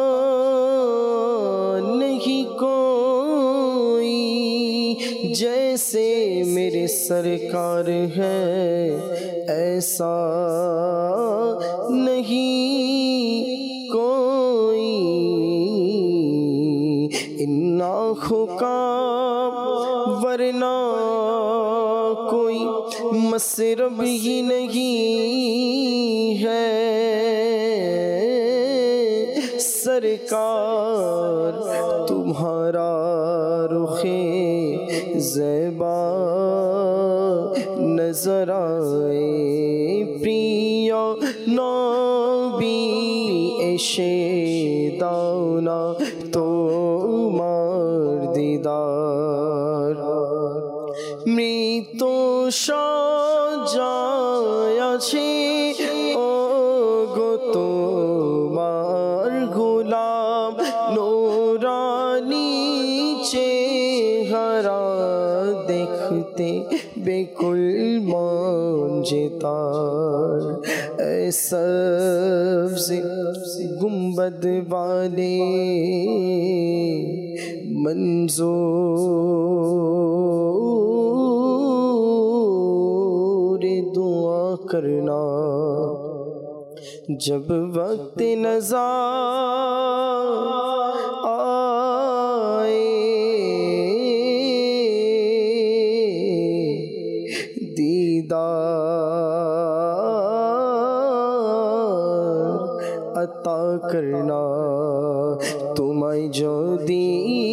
नहीं कोई जैसे मेरे सरकार है ऐसा नहीं कोई इन आँखों का वरना कोई मसरब ही नहीं है सरकार तुम्हारा रुखे ज़ेबा नजर आए प्रिय नबी एशे दाना তোমার দিদার মৃত সাজায় আছে ও গো তোমার গোলাম নোরানি চেহারা দেখতে बेकुल मान जेतार सबसे गुंबद वाले मंजूर दुआ करना जब वक्त नज़ा अता करना तुम्हें যদি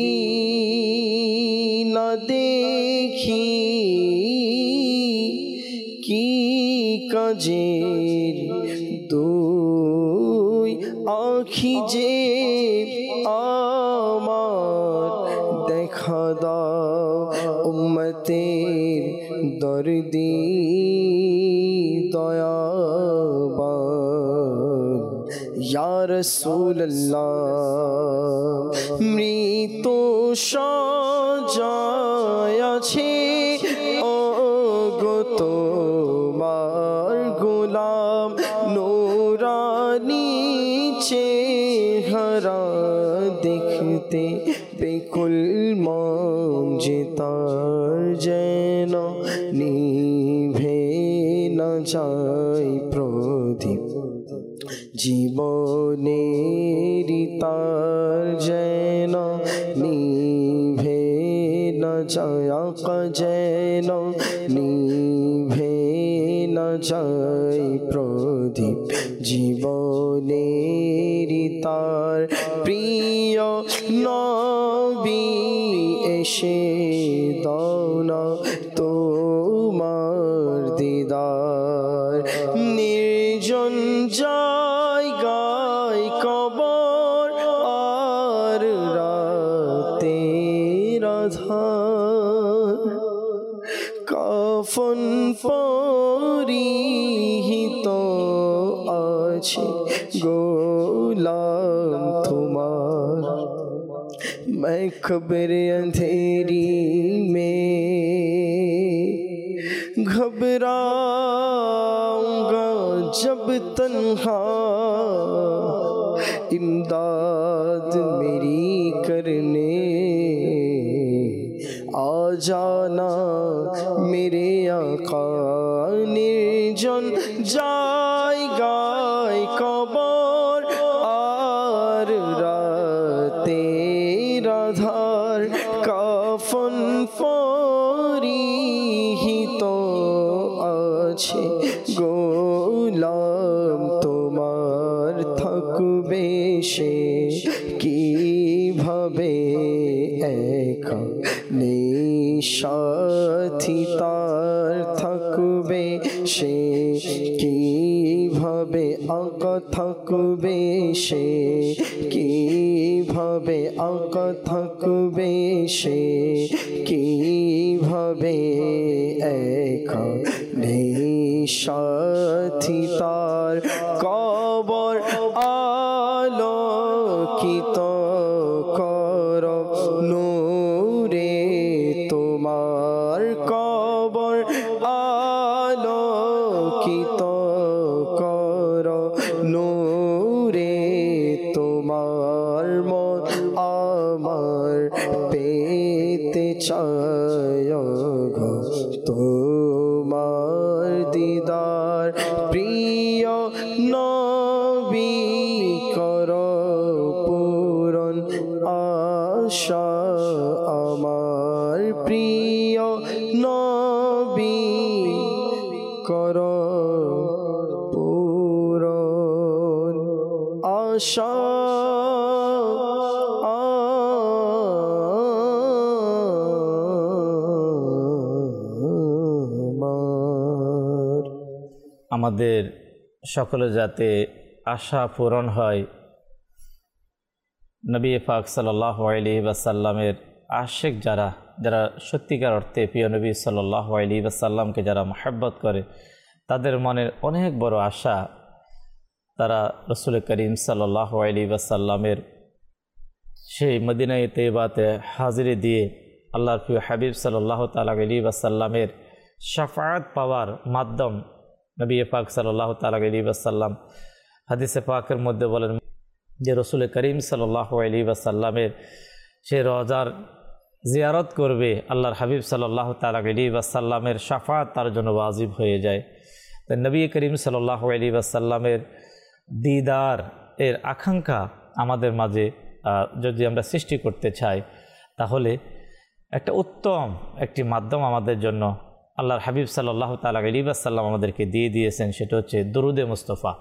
ना देखी की काजेर দুই आँखी जे आमार देखा दाओ उम्मतेर दर्दी दयाबान या रसूल अल्लाह मृत সাজায় আছে ও গো তোমার গোলাম নোরানি চেহারা দেখতে বেকুল মন যেতার যেন নিভে না যায় প্রদীপ জীবনেরি তার যেন নিভে না যায় আকা যেন নিভে না যায় প্রদীপ জীবনেরি তার প্রিয় নবী এসে দাও না তোমার দিদার নির্জন জায়গায় কবর আর রাতের আধার কাফন পরিহিত আছে গোলাম তোমার, मैं खबर अंधेरी में घबराऊंगा जब तन्हा, इमदाद मेरी करने आ जाना मेरे आका। निर्जन जाएगा कबर আর রাতে রাধার কাফন পরিহিত আছে গোলাম তোমার, থাকবে সে কিভাবে একা নিঃসাথী তার, থাকবে সে কিভাবে আকা, থাকবে সে কিভাবে আকা, থাকবে সে কিভাবে একা নিঃসাথী তার। কবর আলোকিত কর নূরে তোমার, কবর আলোকিত কর নূরে তোমার। মন আমার পেতে চায় গো তোমার দিদার, প্রিয় নবী কর পূরণ আশা আমার, প্রিয় নবী কর পূরণ আশা আমার। আমাদের সকলের যাতে আশা পূরণ হয়, নবী পাক সাল্লাল্লাহু আলাইহি ওয়াসাল্লামের আশিক যারা, যারা সত্যিকার অর্থে প্রিয় নবী সাল্লাল্লাহু আলাইহি ওয়াসাল্লামকে যারা মহব্বত করে, তাদের মনের অনেক বড় আশা তারা রসুল করিম সাল্লাল্লাহু আলাইহি ওয়াসাল্লামের সেই মদিনায়ে তৈবাতে হাজিরি দিয়ে আল্লাহর প্রিয় হাবিব সাল্লাল্লাহু তাআলা আলাইহি ওয়াসাল্লামের শাফাআত পাওয়ার মাধ্যম। নবী পাক সাল্লাল্লাহু তাআলা আলাইহি ওয়াসাল্লাম হাদিসে পাকের মধ্যে বলেন যে রসুল করিম সাল্লাল্লাহু আলাইহি ওয়াসাল্লামের সে রওজার জিয়ারত করবে, আল্লাহর হাবিব সাল্লাল্লাহু তাআলা আলাইহি ওয়াসাল্লামের শাফাআত তার জন্য ওয়াজিব হয়ে যায়। তো নবী করিম সাল্লাল্লাহু আলাইহি ওয়াসাল্লামের দিদার এর আকাঙ্ক্ষা আমাদের মাঝে যদি আমরা সৃষ্টি করতে চাই, তাহলে একটা উত্তম একটি মাধ্যম আমাদের জন্য আল্লাহর হাবিব সাল্লাল্লাহু তাআলা আলাইহি ওয়াসাল্লাম আমাদেরকে দিয়ে দিয়েছেন, সেটা হচ্ছে দুরুদে মুস্তাফা।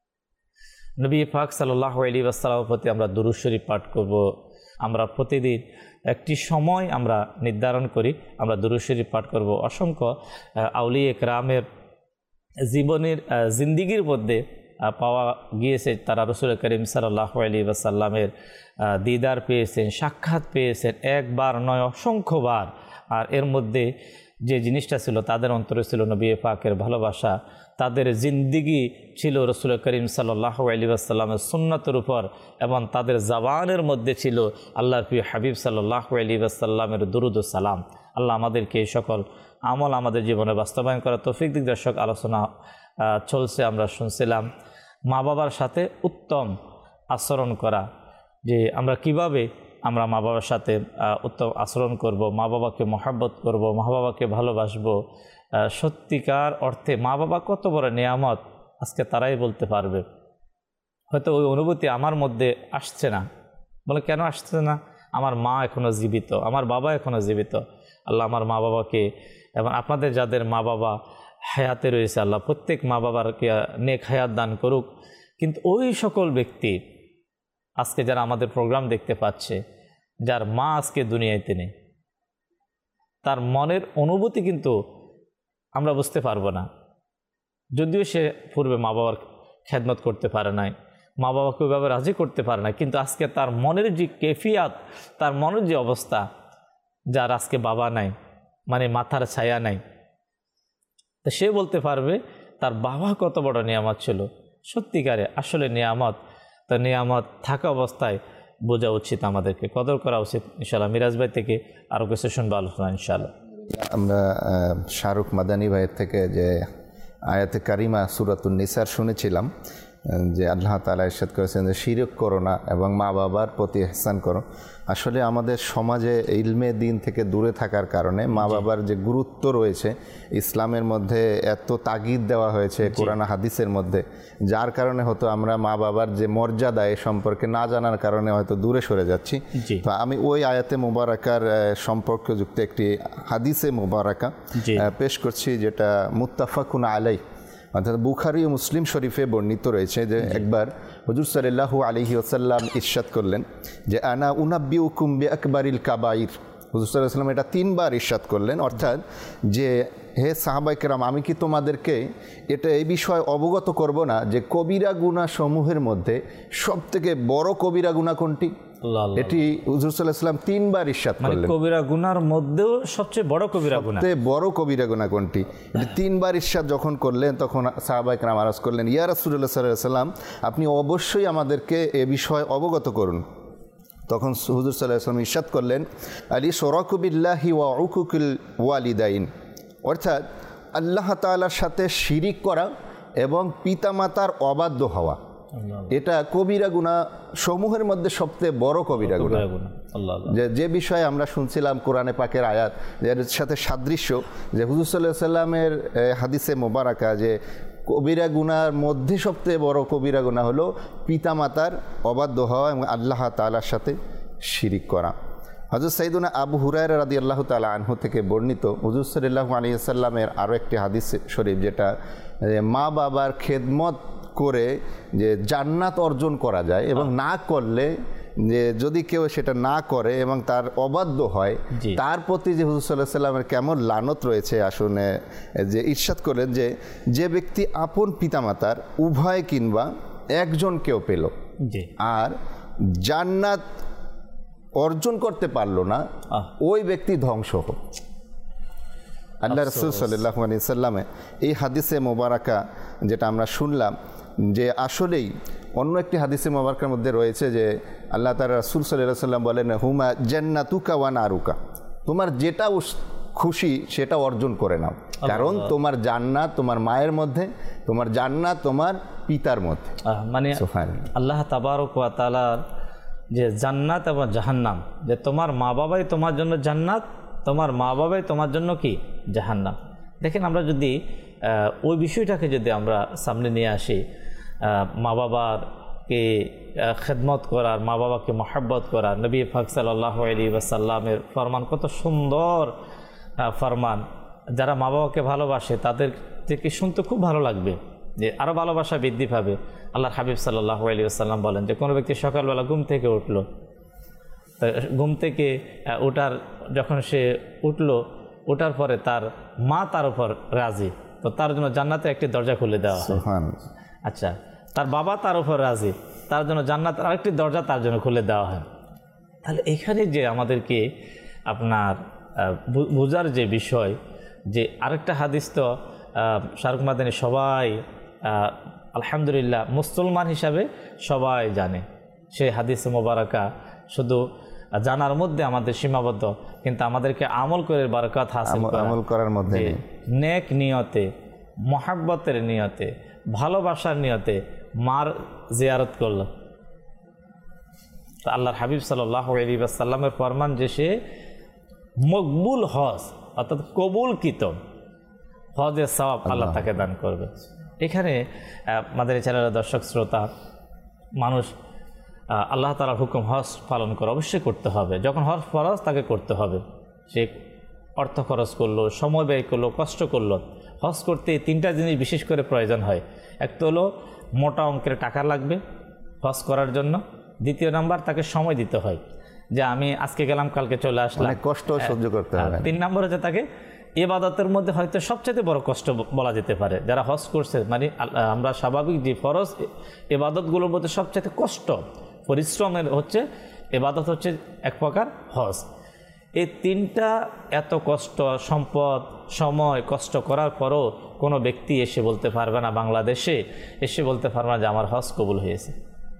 নবী পাক সাল্লাল্লাহু আলাইহি ওয়াসাল্লামের প্রতি আমরা দুরূদ শরীফ পাঠ করব। আমরা প্রতিদিন একটি সময় আমরা নির্ধারণ করি, আমরা দুরূদ শরীফ পাঠ করব। অসংখ্য আউলিয়া কেরামের জীবনের জিন্দিগির মধ্যে পাওয়া গিয়েছে, তারা রসুল করিম সাল্লাল্লাহু আলাইহি ওয়াসাল্লামের দিদার পেয়েছেন, সাক্ষাৎ পেয়েছেন, একবার নয় অসংখ্যবার। আর এর মধ্যে যে জিনিসটা ছিল, তাদের অন্তরে ছিল নবী পাকের ভালোবাসা, তাদের জিন্দিগি ছিল রসুল করিম সাল্লাল্লাহু আলাইহি ওয়াসাল্লামের সুন্নতের উপর, এবং তাদের জবানের মধ্যে ছিল আল্লাহর প্রিয় হাবিব সাল্লাল্লাহু আলাইহি ওয়াসাল্লামের দুরুদ ও সালাম। আল্লাহ আমাদেরকে এই সকল আমল আমাদের জীবনে বাস্তবায়ন করা তৌফিক দিক। দর্শক, আলোচনা চলছে, আমরা শুনছিলাম মা বাবার সাথে উত্তম আচরণ করা, যে আমরা কিভাবে আমরা মা বাবার সাথে উত্তম আচরণ করব, মা বাবাকে মহব্বত করব, মা বাবাকে ভালোবাসবো। সত্যিকার অর্থে মা বাবা কত বড় নিয়ামত আজকে তারাই বলতে পারবে। হয়তো ওই অনুভূতি আমার মধ্যে আসছে না। বলে কেন আসছে না? আমার মা এখনও জীবিত, আমার বাবা এখনও জীবিত। আল্লাহ আমার মা বাবাকে এবং আপনাদের যাদের মা বাবা হায়াতে রয়েছে, আল্লাহ প্রত্যেক মা বাবারকে নেক হায়াত দান করুক। কিন্তু ওই সকল ব্যক্তি আজকে যারা আমাদের প্রোগ্রাম দেখতে পাচ্ছে, যার মা আজকে দুনিয়াতে নেই, তার মনের অনুভূতি কিন্তু আমরা বুঝতে পারবো না। যদিও সে পূর্বে মা বাবার খেদমত করতে পারে নাই, মা বাবাকে ওইভাবে রাজি করতে পারে না, কিন্তু আজকে তার মনের যে কেফিয়াত, তার মনের যে অবস্থা, যার আজকে বাবা নাই, মানে মাথার ছায়া নাই, তো সে বলতে পারবে তার বাবা কত বড় নিয়ামত ছিল। সত্যিকারে আসলে নিয়ামত, তো নিয়ামত থাকা অবস্থায় বোঝা উচিত, আমাদেরকে কদর করা উচিত। ইনশাআল্লাহ মিরাজ ভাই থেকে আরও কিছু শুনবো আলোচনা ইনশাআল্লাহ। আমরা শাহরুখ মাদানী ভাইয়ের থেকে যে আয়াতে কারিমা সূরাতুন নিসার শুনেছিলাম, যে আল্লাহ তাআলা ইরশাদ করেছেন যে শিরক করো না এবং মা বাবার প্রতি ইহসান করো। আসলে আমাদের সমাজে ইলমে দিন থেকে দূরে থাকার কারণে মা বাবার যে গুরুত্ব রয়েছে ইসলামের মধ্যে এত তাগিদ দেওয়া হয়েছে কোরআন হাদিসের মধ্যে, যার কারণে হয়তো আমরা মা বাবার যে মর্যাদা এ সম্পর্কে না জানার কারণে হয়তো দূরে সরে যাচ্ছি। তো আমি ওই আয়াতে মুবারাকার সম্পর্কযুক্ত একটি হাদিসে মুবারাকা পেশ করছি, যেটা মুত্তাফাকুন আলাই, অর্থাৎ বুখারী ও মুসলিম শরীফে বর্ণিত রয়েছে যে একবার হুজুর সাল্লাল্লাহু আলাইহি ওয়াসাল্লাম ইরশাদ করলেন যে আনা উনাব্বিউকুম বিআকবারিল কাবাইর। হুজুর সাল্লাল্লাহু আলাইহি ওয়াসাল্লাম এটা তিনবার ইরশাদ করলেন, অর্থাৎ যে হে সাহাবায়ে কেরাম, আমি কি তোমাদেরকে এটা এই বিষয়ে অবগত করব না যে কবিরা গুনাহ সমূহের মধ্যে সবথেকে বড় কবিরা গুনাহ কোনটি? এটি হুজুর সাল্লাল্লাহু আলাইহি ওয়াসাল্লাম তিনবার ইরশাদ করলেন। মানে কবিরা গুনার মধ্যেও সবচেয়ে বড় কবিরা গুনাহ, সবচেয়ে বড় কবিরা গুনাহ কোনটি? এটি তিনবার ইরশাদ যখন করলেন তখন সাহাবায়ে কেরাম আরজ করলেন, ইয়া রাসূলুল্লাহ সাল্লাল্লাহু আলাইহি ওয়াসাল্লাম, আপনি অবশ্যই আমাদেরকে এ বিষয়ে অবগত করুন। তখন হুজুর সাল্লাল্লাহু আলাইহি ওয়াসাল্লাম ইরশাদ করলেন, আলি শরাকু বিল্লাহি ওয়া উকুকুল ওয়ালিদাইন, অর্থাৎ আল্লাহ তাআলার সাথে শিরিক করা এবং পিতামাতার অবাধ্য হওয়া, এটা কবিরা গুনাহ সমূহের মধ্যে সবচেয়ে বড় কবিরা গুনাহ। যে যে বিষয়ে আমরা শুনছিলাম কোরআনে পাকের আয়াত, এর সাথে সাদৃশ্য যে হুজুর সাল্লাল্লাহু আলাইহি ওয়াসাল্লামের হাদিসে মোবারকা যে কবিরা গুনার মধ্যে সবচেয়ে বড় কবিরা গুনাহ হলো পিতামাতার অবাধ্য হওয়া এবং আল্লাহ তাআলার সাথে শিরিক করা। হযরত সাইয়্যিদুনা আবু হুরায়রা রাদিয়াল্লাহু তাআলা আনহু থেকে বর্ণিত হুজুর সাল্লাল্লাহু আলাইহি ওয়াসাল্লামের আরও একটি হাদিস শরীফ, যেটা মা বাবার খেদমত করে যে জান্নাত অর্জন করা যায় এবং না করলে যে যদি কেউ সেটা না করে এবং তার অবাধ্য হয় তার প্রতি যে হুজুর সাল্লাল্লাহু আলাইহি ওয়াসাল্লামের কেমন লানত রয়েছে আসলে যে ইরশাদ করলেন যে যে ব্যক্তি আপন পিতামাতার উভয় কিংবা একজন কেউ পেল আর জান্নাত অর্জন করতে পারলো না, ওই ব্যক্তি ধ্বংস হোক। আল্লাহ রাসূল সাল্লাল্লাহু আলাইহি ওয়াসাল্লামে এই হাদিসে মোবারকা যেটা আমরা শুনলাম, যে আসলেই অন্য একটি হাদিসে মোবারকার মধ্যে রয়েছে যে আল্লাহ তাআলা রাসূল সাল্লাল্লাহু আলাইহি ওয়াসাল্লাম বলেন, হুমা জান্নাতুকা ওয়া নারুকা, তোমার যেটা খুশি সেটা অর্জন করে নাও, কারণ তোমার জান্নাত তোমার মায়ের মধ্যে, তোমার জান্নাত তোমার পিতার মধ্যে। মানে আল্লাহ তাবারক ওয়া তাআলার যে জান্নাত এবং জাহান্নাম, যে তোমার মা বাবাই তোমার জন্য জান্নাত, তোমার মা বাবাই তোমার জন্য কি জাহান্নাম। দেখেন, আমরা যদি ওই বিষয়টাকে যদি আমরা সামনে নিয়ে আসি, মা বাবাকে খেদমত করার, মা বাবাকে মহব্বত করার, নবী পাক সাল্লাল্লাহু আলাইহি ওয়াসাল্লামের ফরমান কত সুন্দর ফরমান। যারা মা বাবাকে ভালোবাসে তাদের থেকে শুনতে খুব ভালো লাগবে, যে আরও ভালোবাসা বৃদ্ধি পাবে। আল্লাহর হাবিব সাল্লাল্লাহু আলাইহি ওয়াসাল্লাম বলেন যে কোনো ব্যক্তি সকালবেলা ঘুম থেকে উঠলো, ঘুম থেকে ওঠার যখন সে উঠলো, ওঠার পরে তার মা তার উপর রাজি, তো তার জন্য জান্নাতে একটি দরজা খুলে দেওয়া হয়। আচ্ছা, তার বাবা তার উপর রাজি, তার জন্য জান্নাতের আরেকটি দরজা তার জন্য খুলে দেওয়া হয়। তাহলে এখানে যে আমাদেরকে আপনার বোঝার যে বিষয়, যে আরেকটা হাদিস তো শাহরুখ মাদানী সবাই আলহামদুলিল্লাহ মুসলমান হিসাবে সবাই জানে। সেই হাদিসে মোবারকা শুধু জানার মধ্যে আমাদের সীমাবদ্ধ, কিন্তু আমাদেরকে আমল করে বারাকাত হাসিল আমল করার মধ্যে নেক নিয়তে, মহাব্বতের নিয়তে, ভালোবাসার নিয়তে মার জিয়ারত করল। আল্লাহর হাবিব সাল্লাল্লাহু আলাইহি ওয়াসাল্লামের ফরমান যে সে মকবুল হজ অর্থাৎ কবুলকৃত হজের সওয়াব আল্লাহ তাকে দান করবে। এখানে আমাদের চ্যানেলের দর্শক শ্রোতা মানুষ আল্লাহ তাআলার হুকুম হজ পালন করে অবশ্যই করতে হবে। যখন হজ ফরজ তাকে করতে হবে। সে অর্থ খরচ করলো, সময় ব্যয় করলো, কষ্ট করলো। হজ করতে তিনটা জিনিস বিশেষ করে প্রয়োজন হয়। এক তো হলো মোটা অঙ্কের টাকা লাগবে হজ করার জন্য। দ্বিতীয় নাম্বার, তাকে সময় দিতে হয়, যে আমি আজকে গেলাম কালকে চলে আসলাম, কষ্ট সহ্য করতে হবে। তিন নম্বর হচ্ছে তাকে ইবাদতের মধ্যে হয়তো সবচেয়ে বড় কষ্ট বলা যেতে পারে যারা হজ করছে, মানে আমরা স্বাভাবিক যে ফরজ ইবাদতগুলোর মধ্যে সবচেয়ে কষ্ট পরিশ্রমের হচ্ছে ইবাদত হচ্ছে এক প্রকার হজ। এই তিনটা এত কষ্ট, সম্পদ, সময় কষ্ট করার পরও কোনো ব্যক্তি এসে বলতে পারবে না, বাংলাদেশে এসে বলতে পারবে না যে আমার হজ কবুল হয়েছে।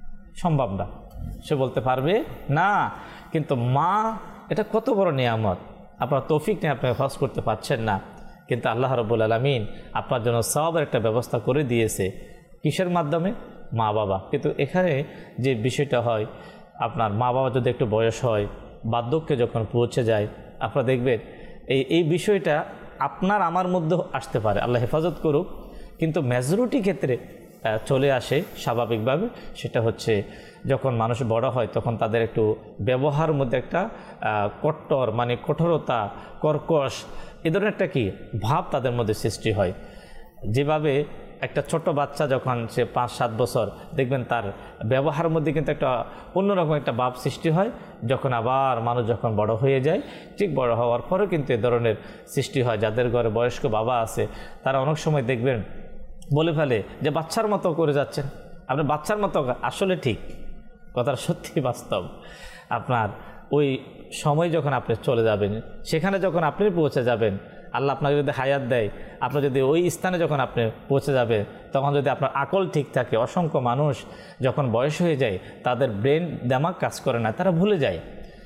সম্ভব না, সে বলতে পারবে না। কিন্তু মা এটা কত বড় নিয়ামত, আপনার তৌফিক নিয়ে আপনি হজ করতে পারছেন না, কিন্তু আল্লাহ রাব্বুল আলামিন আপনার জন্য সওয়াবের একটা ব্যবস্থা করে দিয়েছে। কিসের মাধ্যমে? মা বাবা। কিন্তু এখানে যে বিষয়টা হয়, আপনার মা বাবা যদি একটু বয়স হয়, বার্ধক্যে যখন পৌঁছে যায়, আপনারা দেখবেন এই এই বিষয়টা আপনার আমার মধ্যেও আসতে পারে, আল্লাহ হেফাজত করুক, কিন্তু মেজরিটি ক্ষেত্রে চলে আসে স্বাভাবিকভাবে। সেটা হচ্ছে যখন মানুষ বড় হয় তখন তাদের একটু ব্যবহারের মধ্যে একটা কট্টর মানে কঠোরতা, কর্কশ এ ধরনের একটা কি ভাব তাদের মধ্যে সৃষ্টি হয়। যেভাবে একটা ছোট বাচ্চা যখন সে পাঁচ সাত বছর দেখবেন তার ব্যবহারের মধ্যে কিন্তু একটা অন্যরকম একটা ভাব সৃষ্টি হয়, যখন আবার মানুষ যখন বড় হয়ে যায়, ঠিক বড় হওয়ার পরেও কিন্তু এ ধরনের সৃষ্টি হয়। যাদের ঘরে বয়স্ক বাবা আছে তারা অনেক সময় দেখবেন বলে ফেলে যে বাচ্চার মতো করে যাচ্ছেন আপনি, বাচ্চার মতো। আসলে ঠিক কথাটা সত্যি বাস্তব। আপনার ওই সময় যখন আপনি চলে যাবেন, সেখানে যখন আপনি পৌঁছে যাবেন, আল্লাহ আপনাকে যদি হায়াত দেয়, আপনার যদি ওই স্থানে যখন আপনি পৌঁছে যাবে, তখন যদি আপনার আকল ঠিক থাকে, অসংখ্য মানুষ যখন বয়স হয়ে যায় তাদের ব্রেন দিমাগ কাজ করে না, তারা ভুলে যায়।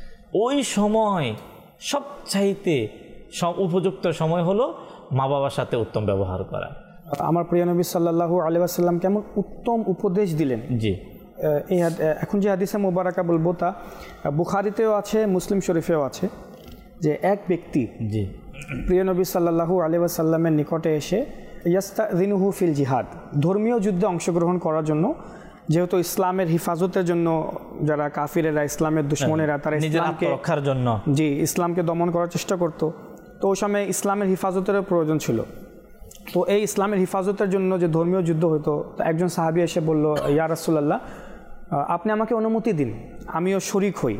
ওই সময় সবচাইতে সব উপযুক্ত সময় হলো মা বাবার সাথে উত্তম ব্যবহার করা। আমার প্রিয় নবী সাল্লাল্লাহু আলাইহি ওয়াসাল্লাম কেমন উত্তম উপদেশ দিলেন। জি, এই এখন যে হাদিসে মুবারাকা বলবো তা বুখারীতেও আছে, মুসলিম শরীফেও আছে, যে এক ব্যক্তি জি প্রিয় নবী সাল্লাল্লাহু আলাইহি ওয়াসাল্লামের নিকটে এসে ইয়াস্তাযিনুহু ফিল জিহাদ, ধর্মীয় যুদ্ধে অংশগ্রহণ করার জন্য, যেহেতু ইসলামের হিফাজতের জন্য যারা কাফিরেরা, ইসলামের দুশমনেরা, তারা ইসলামকে রক্ষার জন্য জি ইসলামকে দমন করার চেষ্টা করত। তো ওই সময় ইসলামের হিফাজতেরও প্রয়োজন ছিল। তো এই ইসলামের হিফাজতের জন্য যে ধর্মীয় যুদ্ধ হতো, একজন সাহাবী এসে বলল, ইয়া রাসূলুল্লাহ, আপনি আমাকে অনুমতি দিন, আমিও শরীক হই।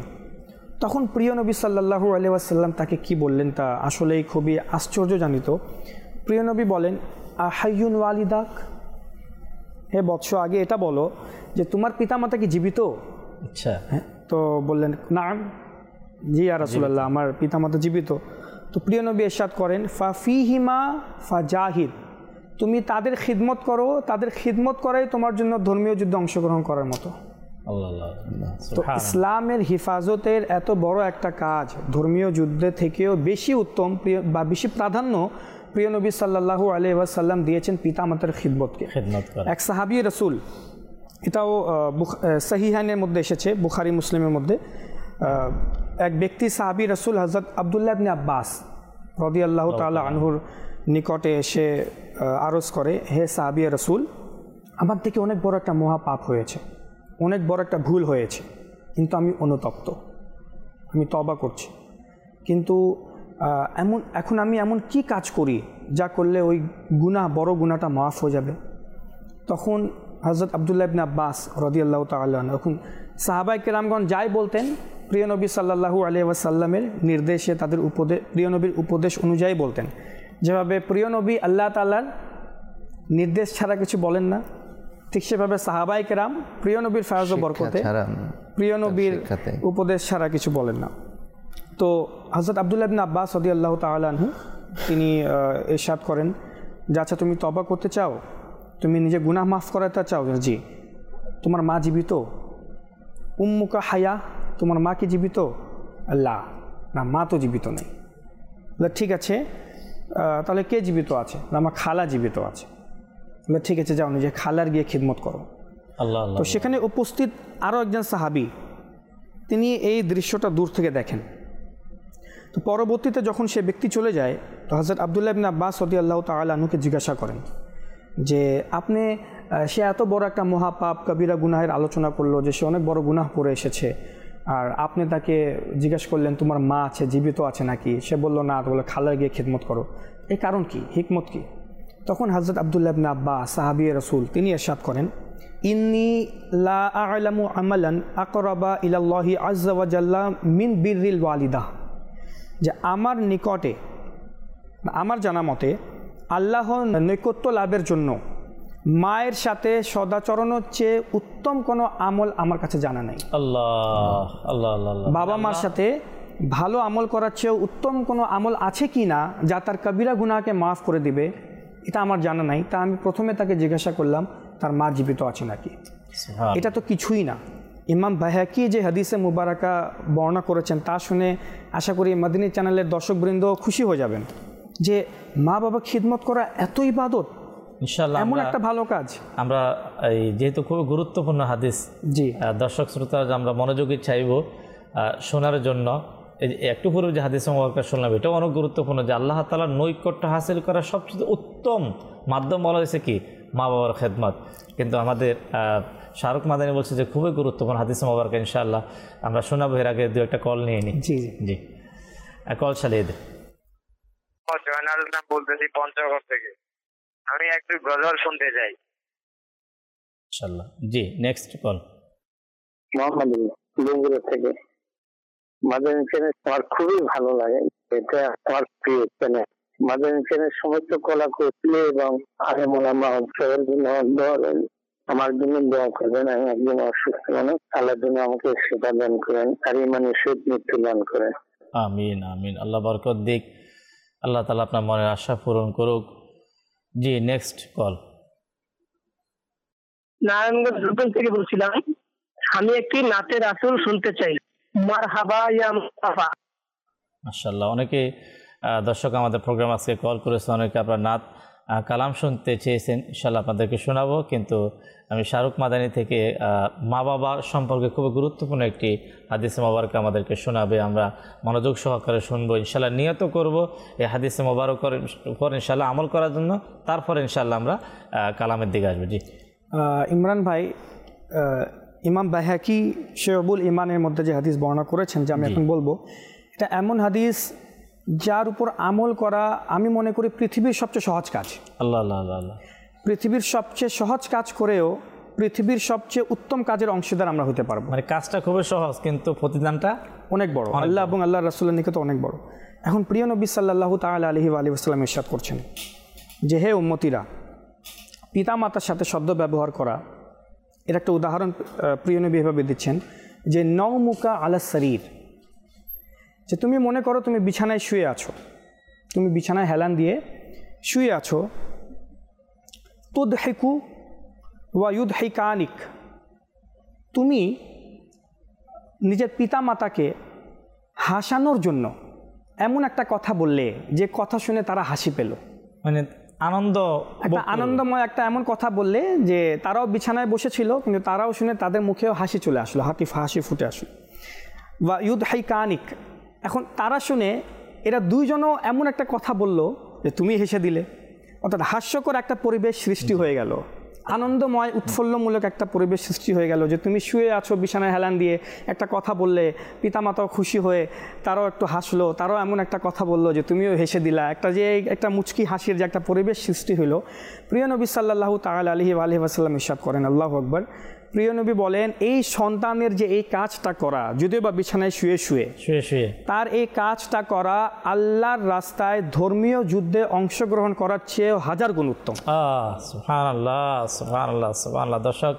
তখন প্রিয় নবী সাল্লাল্লাহু আলাইহি ওয়াসাল্লাম তাকে কি বললেন তা আসলেই খুবই আশ্চর্যজনিত। প্রিয় নবী বলেন, আহাইয়ুন ওয়ালিদাক, হে বৎস আগে এটা বলো যে তোমার পিতামাতা কি জীবিত? আচ্ছা, হ্যাঁ, তো বললেন নাম, জি ইয়া রাসূলুল্লাহ, আমার পিতামাতা জীবিত। তো প্রিয় নবী ইরশাদ করেন, ফা ফিহিমা ফাজাহিদ, তুমি তাদের খিদমত করো, তাদের খিদমত করাই তোমার জন্য ধর্মীয় যুদ্ধে অংশগ্রহণ করার মতো। তো ইসলামের হিফাজতের এত বড় একটা কাজ ধর্মীয় যুদ্ধে থেকেও বেশি উত্তম প্রিয় বা বেশি প্রাধান্য প্রিয় নবী সাল্লাল্লাহু আলাইহি ওয়াসাল্লাম দিয়েছেন পিতামাতার খিদমতকে। এক সাহাবী রাসূল, এটাও সহিহাইনের মধ্যে এসেছে, বুখারী মুসলিমের মধ্যে, এক ব্যক্তি সাহাবী রাসূল হযরত আব্দুল্লাহ ইবনে আব্বাস রাদিয়াল্লাহু তাআলা আনহুর নিকটে এসে আরজ করে, হে সাহাবী রাসূল, আমার থেকে অনেক বড় একটা মহা পাপ হয়েছে, অনেক বড় একটা ভুল হয়েছে, কিন্তু আমি অনুতপ্ত, আমি তওবা করছি, কিন্তু এমন এখন আমি এমন কি কাজ করি যা করলে ওই গুনাহ, বড় গুনাহটা মাফ হয়ে যাবে? তখন হযরত আব্দুল্লাহ ইবনে আব্বাস রাদিয়াল্লাহু তাআলা আনহু, এখন সাহাবায়ে কেরামগণ যাই বলতেন প্রিয় নবী সাল্লাল্লাহু আলাইহি ওয়াসাল্লামের নির্দেশে, তাদের উপদেশ, প্রিয় নবীর উপদেশ অনুযায়ী বলতেন। যেভাবে প্রিয় নবী আল্লাহ তাআলার নির্দেশ ছাড়া কিছু বলেন না, ঠিক সেভাবে সাহাবায়ে কেরাম প্রিয় নবীর ফয়জ ও বরকতে প্রিয় নবীর উপদেশ ছাড়া কিছু বলেন না। তো হযরত আব্দুল্লাহ ইবনে আব্বাস রাদিয়াল্লাহু তাআলা আনহু তিনি ইরশাদ করেন যে, আচ্ছা তুমি তওবা করতে চাও, তুমি নিজে গুনাহ মাফ করাতে চাও? জি। তোমার মা জীবিত? উম্মুকা হায়া, তোমার মা কি জীবিত? আল্লাহ, না মা তো জীবিত নেই। ঠিক আছে, তাহলে কে জীবিত আছে? না আমার খালা জীবিত আছে। ঠিক আছে, যাও নিজে খালার গিয়ে খিদমত করো। আল্লাহ। তো সেখানে উপস্থিত আরও একজন সাহাবী, তিনি এই দৃশ্যটা দূর থেকে দেখেন। তো পরবর্তীতে যখন সে ব্যক্তি চলে যায়, তো হযরত আব্দুল্লাহ ইবনে আব্বাস রাদিয়াল্লাহু তাআলা আনহুকে জিজ্ঞাসা করেন যে, আপনি, সে এত বড় একটা মহাপাপ কবিরা গুনাহের আলোচনা করলো, যে সে অনেক বড় গুনাহ করে এসেছে, আর আপনি তাকে জিজ্ঞাসা করলেন তোমার মা আছে, জীবিত আছে নাকি? সে বলল না, তো বলে খালার গিয়ে খিদমত করো। এই কারণ কি, হিকমত কি? তখন হযরত আব্দুল্লাহ ইবনে আব্বাস সাহাবী রাসূল তিনি ইরশাদ করেন, ইন্নী লা আ'লামু আমালান আকরাবা ইলাল্লাহি আযজা ওয়া জাল্লা মিন বিররিল ওয়ালিদা, যে আমার নিকটে, আমার জানা মতে আল্লাহর নৈকট্য লাভের জন্য মায়ের সাথে সদাচরণের চেয়ে উত্তম কোনো আমল আমার কাছে জানা নাই। আল্লাহ আল্লাহ আল্লাহ। বাবা মার সাথে ভালো আমল করার চেয়েও উত্তম কোনো আমল আছে কি না যা তার কবিরা গুনাহকে মাফ করে দিবে, এটা আমার জানা নাই। তা আমি প্রথমে তাকে জিজ্ঞাসা করলাম তার মা জীবিত আছে নাকি। এটা তো কিছুই না। ইমাম বাইহাকি যে হাদিসে মুবারাকা বর্ণনা করেছেন তা শুনে আশা করি মাদিনী চ্যানেলের দর্শকবৃন্দ খুশি হয়ে যাবেন যে মা বাবা খিদমত করা এত ইবাদত, ইনশাআল্লাহ এমন একটা ভালো কাজ। আমরা এই যেহেতু খুব গুরুত্বপূর্ণ হাদিস, জি দর্শক শ্রোতা আমরা মনোযোগী চাইব শোনার জন্য। একটু পূর্বে যে হাদিস মুবারকা শুনলাম এটাও অনেক গুরুত্বপূর্ণ যে আল্লাহ তাআলার নৈকট্য হাসিল করার সবচেয়ে উত্তম মাধ্যম বলা হয়েছে কি মা বাবার খেদমত। কিন্তু আমাদের শাহরুখ মাদানী বলছে যে খুবই গুরুত্বপূর্ণ হাদিস মুবারকা। ইনশাআল্লাহ আমরা শোনাবো। এর আগে দু একটা কল নিয়ে নিই। জি জি কল চালিয়ে দে। জয়নাল নাম বলতেছি পঞ্চগড় থেকে। আমি একটু গজল শুনতে চাই। ইনশাআল্লাহ। জি নেক্সট কল। মোহাম্মদ লুঙ্গুর থেকে। মাদানী চ্যানেল আমার খুবই ভালো লাগে, এটা আমার প্রিয় চ্যানেল। মাদানী চ্যানেল সমস্ত কলা কৌশলী এবং আলেম ওলামা সবার জন্য দোয়া করেন, আমার জন্য দোয়া করবেন। আমি একজন অসুস্থ মানুষ, আল্লাহর জন্য আমাকে সেবা দান করেন আর ইমানের সহিত মৃত্যু দান করেন। আমিন আমিন। আল্লাহ বরকত দিক, আল্লাহ তাআলা আপনার মনের আশা পূরণ করুক। জি নেক্সট কল। নারায়ণগঞ্জ রুবেল থেকে বলছিলাম, আমি একটি নাতে রাসূল শুনতে চাই। মারহাবা ইয়া মুস্তাফা। মাশাআল্লাহ। অনেকে দর্শক আমাদের প্রোগ্রাম আজকে কল করেছে, অনেকে আপনার নাত কালাম শুনতে চেয়েছেন। ইনশাআল্লাহ আপনাদেরকে শোনাবো, কিন্তু আমি শাহরুখ মাদানী থেকে মা বাবা সম্পর্কে খুবই গুরুত্বপূর্ণ একটি হাদিস মোবারক আমাদেরকে শোনাবে। আমরা মনোযোগ সহকারে শুনবো। ইনশাআল্লাহ নিয়ত করব এই হাদিস মোবারকের উপর ইনশাআল্লাহ আমল করার জন্য, তারপর ইনশাআল্লাহ আমরা কালামের দিকে আসবো। জি ইমরান ভাই, ইমাম বাইহাকি শেরবুল ইমানের মধ্যে যে হাদিস বর্ণনা করেছেন যে আমি এখন বলবো, এটা এমন হাদিস যার উপর আমল করা আমি মনে করি পৃথিবীর সবচেয়ে সহজ কাজ। আল্লাহ আল্লাহ আল্লাহ। পৃথিবীর সবচেয়ে সহজ কাজ করেও পৃথিবীর সবচেয়ে উত্তম কাজের অংশীদার আমরা হতে পারবো। মানে কাজটা খুবই সহজ কিন্তু প্রতিদানটা অনেক বড়, আল্লাহ এবং আল্লাহ রাসূলের নিকট অনেক বড়। এখন প্রিয় নবী সাল্লাল্লাহু তাআলা আলাইহি ওয়া আলিহি ওয়াসাল্লাম ইরশাদ করছেন যে হে উম্মতিরা, পিতা মাতার সাথে শব্দ ব্যবহার করা এর একটা উদাহরণ প্রিয় নবী এভাবে দিচ্ছেন যে নওমুকা আলা শরীর, যে তুমি মনে করো তুমি বিছানায় শুয়ে আছো, তুমি বিছানায় হেলান দিয়ে শুয়ে আছো, তুদহিকু ওয়া ইউদহিকানিক, তুমি নিজের পিতা মাতাকে হাসানোর জন্য এমন একটা কথা বললে যে কথা শুনে তারা হাসি পেল, মানে আনন্দ, একটা আনন্দময় একটা এমন কথা বললে যে তারাও বিছানায় বসেছিল কিন্তু তারাও শুনে তাদের মুখেও হাসি চলে আসলো, হাঁটি হাসি ফুটে আসলো। ওয়া ইউদহিকানিক, এখন তারা শুনে এরা দুইজনও এমন একটা কথা বলল যে তুমি হেসে দিলে, অর্থাৎ হাস্যকর একটা পরিবেশ সৃষ্টি হয়ে গেল, আনন্দময় উৎফুল্লমূলক একটা পরিবেশ সৃষ্টি হয়ে গেল যে তুমি শুয়ে আছো বিছানায় হেলান দিয়ে, একটা কথা বললে, পিতামাতাও খুশি হয়ে তারাও একটু হাসলো, তারাও এমন একটা কথা বললো যে তুমিও হেসে দিলা, একটা যে একটা মুচকি হাসির যে একটা পরিবেশ সৃষ্টি হলো। প্রিয় নবী সাল্লাল্লাহু তাআলা আলাইহি ওয়া আলিহি ওয়াসাল্লাম ইরশাদ করেন, আল্লাহু আকবার, প্রিয় নবী বলেন এই সন্তানের যে এই কাজটা করা, যদিও বা বিছানায় শুয়ে শুয়ে শুয়ে শুয়ে তার এই কাজটা করা আল্লাহর রাস্তায় ধর্মীয় যুদ্ধে অংশগ্রহণ করার চেয়েও হাজার গুণ উত্তম। সুবহানাল্লাহ সুবহানাল্লাহ সুবহানাল্লাহ। দর্শক,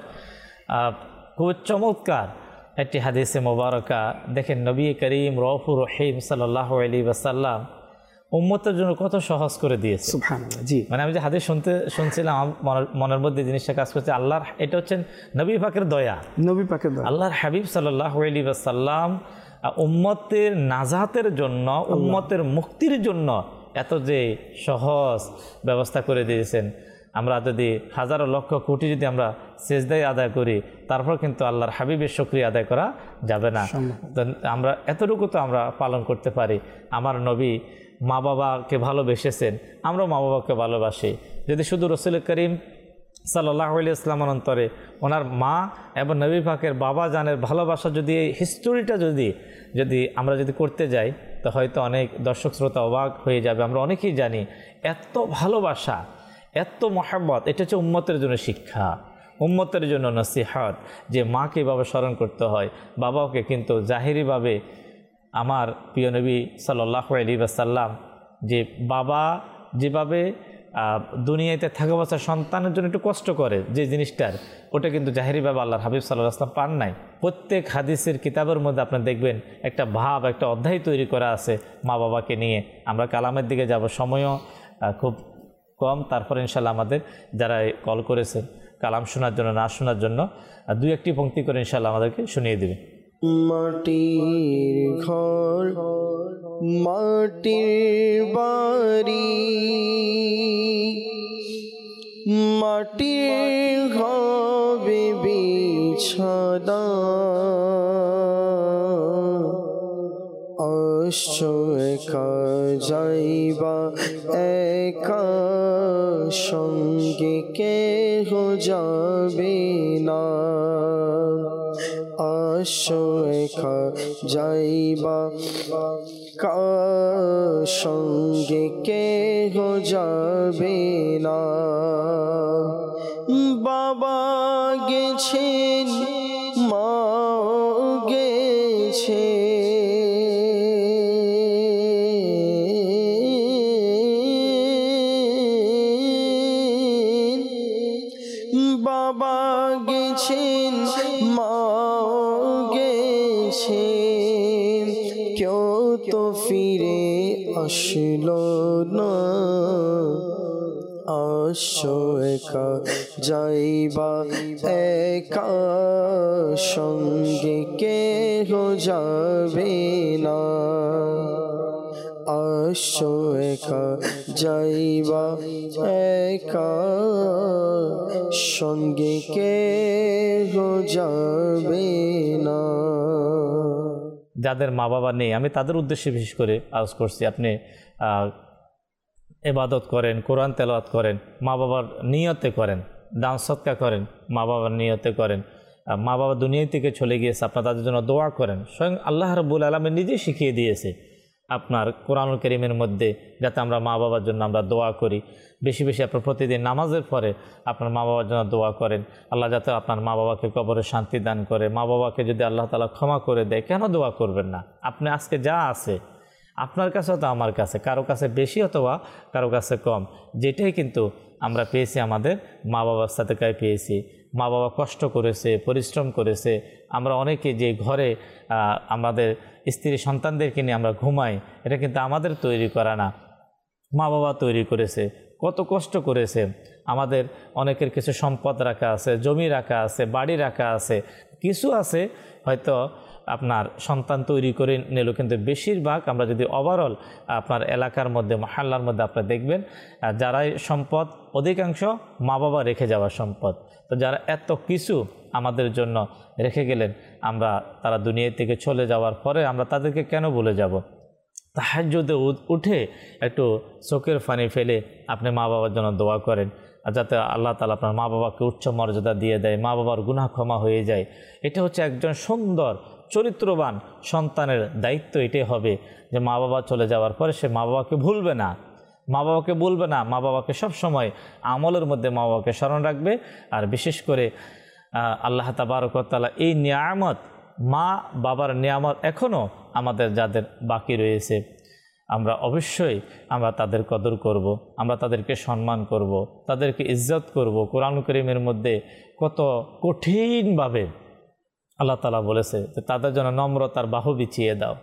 খুব চমৎকার একটি হাদিসে মোবারকা দেখেন, নবী করিম রউফুর রহিম সাল্লাল্লাহু আলাইহি ওয়াসাল্লাম উম্মতের জন্য কত সহজ করে দিয়েছে। সুবহানাল্লাহ। জি, মানে আমি যে হাদিস শুনতে শুনছিলাম আমার মনের মধ্যে জিনিসটা কাজ করছে, আল্লাহর এটা হচ্ছেন নবী পাকের দয়া, নবী পাকের দয়া। আল্লাহর হাবিব সাল্লাল্লাহু আলাইহি ওয়াসাল্লাম উম্মতের নাজাতের জন্য, উম্মতের মুক্তির জন্য এত যে সহজ ব্যবস্থা করে দিয়েছেন। আমরা যদি হাজারো লক্ষ কোটি যদি আমরা সেজদায় আদায় করি, তারপর কিন্তু আল্লাহর হাবিবের শুকরিয়া আদায় করা যাবে না। আমরা এতটুকু তো আমরা পালন করতে পারি। আমার নবী মা বাবাকে ভালোবেসেছেন, আমরাও মা বাবাকে ভালোবাসি। যদি শুধু রসুল করিম সাল্লাল্লাহু আলাইহি ওয়াসাল্লামের অন্তরে ওনার মা এবং নবী পাকের বাবা জানের ভালোবাসা যদি এই হিস্টোরিটা যদি যদি আমরা যদি করতে যাই, তো হয়তো অনেক দর্শক শ্রোতা অবাক হয়ে যাবে। আমরা অনেকেই জানি এত ভালোবাসা, এত মহব্বত, এটা হচ্ছে উম্মতের জন্য শিক্ষা, উম্মতের জন্য নসিহত, যে মাকে এভাবে স্মরণ করতে হয়, বাবাকে কিন্তু জাহিরিভাবে আমার প্রিয় নবী সাল্লাল্লাহু আলাইহি ওয়াসাল্লাম যে বাবা যেভাবে দুনিয়াতে থাকা অবস্থা সন্তানের জন্য একটু কষ্ট করে যে জিনিসটার, ওটা কিন্তু জাহেরিভাবে আল্লাহর হাবিব সাল্লাল্লাহু আলাইহি ওয়াসাল্লাম পান নাই। প্রত্যেক হাদিসের কিতাবের মধ্যে আপনি দেখবেন একটা ভাব, একটা অধ্যায় তৈরি করা আছে মা বাবাকে নিয়ে। আমরা কালামের দিকে যাব, সময়ও খুব কম, তারপরে ইনশাল্লাহ আমাদের যারা কল করেছেন কালাম শোনার জন্য, না শোনার জন্য, দুই একটি পংক্তি করে ইনশাল্লাহ আমাদেরকে শুনিয়ে দেবে। মাটির ঘর মাটির বাড়ি, মাটির হবে বিছানা, আসছো একা যাইবা একা, সঙ্গে কেহ যাবে না। আসো একা যাইবা কা, সঙ্গে কেহ যাবে না। বাবা গেছেন মা গেছে, বাবা গেছেন মা গেছে, কেউ তো ফিরে আসলো না। আসো একা যাইবা একা, সঙ্গে কেহ যাবে না। আসো একা যাইবা একা, সঙ্গে কেহ যাবে না। যাদের মা বাবা নেই, আমি তাদের উদ্দেশ্যে বিশেষ করে আওয়াজ করছি, আপনি ইবাদত করেন, কোরআন তেলাওয়াত করেন, মা বাবার নিয়তে করেন, দান সদকা করেন, মা বাবার নিয়তে করেন। মা বাবা দুনিয়া থেকে চলে গিয়েছে, আপনার তাদের জন্য দোয়া করেন। স্বয়ং আল্লাহ রাব্বুল আলামিন নিজেই শিখিয়ে দিয়েছে আপনার কোরআনুল কারীমের মধ্যে, যাতে আমরা মা বাবার জন্য আমরা দোয়া করি। বেশি বেশি আপনার প্রতিদিন নামাজের পরে আপনার মা বাবার জন্য দোয়া করেন, আল্লাহ যাতে আপনার মা বাবাকে কবরে শান্তি দান করে। মা বাবাকে যদি আল্লাহ তাআলা ক্ষমা করে দেয়, কেন দোয়া করবেন না? আপনি আজকে যা আছে আপনার কাছে তো আমার কাছে, কারো কাছে বেশি অথবা কারো কাছে কম, যেটাই কিন্তু আমরা পেয়েছি আমাদের মা বাবার সাথে পেয়েছি। মা বাবা কষ্ট করেছে, পরিশ্রম করেছে। আমরা অনেকে যে ঘরে আমাদের স্ত্রী সন্তানদেরকে নিয়ে আমরা ঘুমাই, এটা কিন্তু আমাদের তৈরি করা না, মা বাবা তৈরি করেছে, কত কষ্ট করেছে। আমাদের অনেকের কিছু সম্পদ রাখা আছে, জমি রাখা আছে, বাড়ি রাখা আছে, কিছু আছে হয়তো আপনার সন্তান তৈরি করে নিল, কিন্তু বেশিরভাগ আমরা যদি ওভারঅল আপনার এলাকার মধ্যে, মহল্লার মধ্যে আপনারা দেখবেন যারাই সম্পদ অধিকাংশ মা বাবা রেখে যাওয়া সম্পদ। তো যারা এত কিছু আমাদের জন্য রেখে গেলেন, আমরা তারা দুনিয়া থেকে চলে যাওয়ার পরে আমরা তাদেরকে কেন ভুলে যাব? তাহাজ্জুদে উঠে একটু চোখের পানি ফেলে আপনি মা বাবার জন্য দোয়া করেন, যাতে আল্লাহ তাআলা আপনার মা বাবাকে উচ্চ মর্যাদা দিয়ে দেয়, মা বাবার গুনাহ ক্ষমা হয়ে যায়। এটা হচ্ছে একজন সুন্দর চরিত্রবান সন্তানের দায়িত্ব। এটাই হবে যে মা বাবা চলে যাওয়ার পরে সে মা বাবাকে ভুলবে না, মা বাবাকে বলবে না, মা বাবাকে সবসময় আমলের মধ্যে মা বাবাকে স্মরণ রাখবে। আর বিশেষ করে আল্লাহ তাবারক ওয়া তাআলা এই নিয়ামত, মা বাবার নিয়ামত এখনও আমাদের যাদের বাকি রয়েছে, আমরা অবশ্যই আমরা তাদের কদর করব, আমরা তাদেরকে সম্মান করব, তাদেরকে ইজ্জত করব। কোরআন কারীমের মধ্যে কত কঠিনভাবে আল্লাহ তাআলা বলেছে যে তাদের জন্য নম্রতার বাহু বিছিয়ে দাও,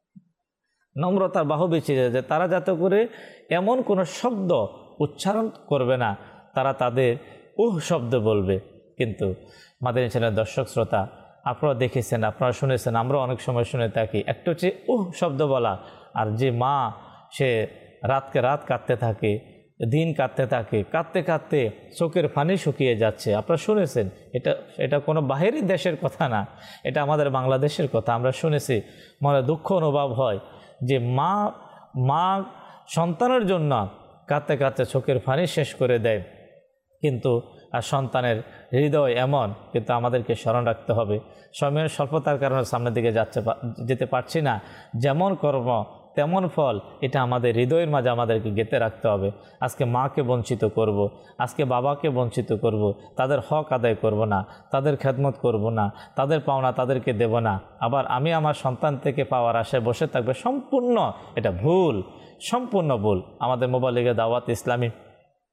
নম্রতার বাহু বিছিয়ে দাও, যে তারা যাতে করে এমন কোনো শব্দ উচ্চারণ করবে না, তারা তাদের উহ শব্দ বলবে। কিন্তু মাদানী চ্যানেলের দর্শক শ্রোতা, আপনারা দেখেছেন, আপনারা শুনেছেন, আমরা অনেক সময় শুনে থাকি, একটা হচ্ছে উহ শব্দ বলা, আর যে মা সে রাতকে রাত কাঁদতে থাকে, দিন কাঁদতে থাকে, কাঁদতে কাঁদতে চোখের পানি শুকিয়ে যাচ্ছে। আপনারা শুনেছেন, এটা এটা কোনো বাহিরি দেশের কথা না, এটা আমাদের বাংলাদেশের কথা। আমরা শুনেছি, মনে দুঃখ অনুভব হয় যে মা মা সন্তানের জন্য কাঁদতে কাঁদতে চোখের পানি শেষ করে দেয়, কিন্তু আর সন্তানের হৃদয় এমন। কিন্তু আমাদেরকে স্মরণ রাখতে হবে, সময়ের স্বল্পতার কারণে সামনের দিকে যাচ্ছে যেতে পারছি না, যেমন কর্ম তেমন ফল, এটা আমাদের হৃদয়ের মাঝে আমাদেরকে গেঁথে রাখতে হবে। আজকে মাকে বঞ্চিত করব, আজকে বাবাকে বঞ্চিত করব, তাদের হক আদায় করব না, তাদের খেদমত করব না, তাদের পাওনা তাদেরকে দেব না, আবার আমি আমার সন্তান থেকে পাওয়ার আশায় বসে থাকবে, সম্পূর্ণ এটা ভুল, সম্পূর্ণ ভুল। আমাদের মোবাইলে দাওয়াত ইসলামী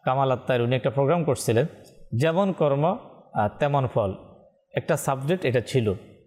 কামাল আত্মার উনি একটা প্রোগ্রাম করছিলেন, যেমন কর্ম তেমন ফল, একটা সাবজেক্ট এটা ছিল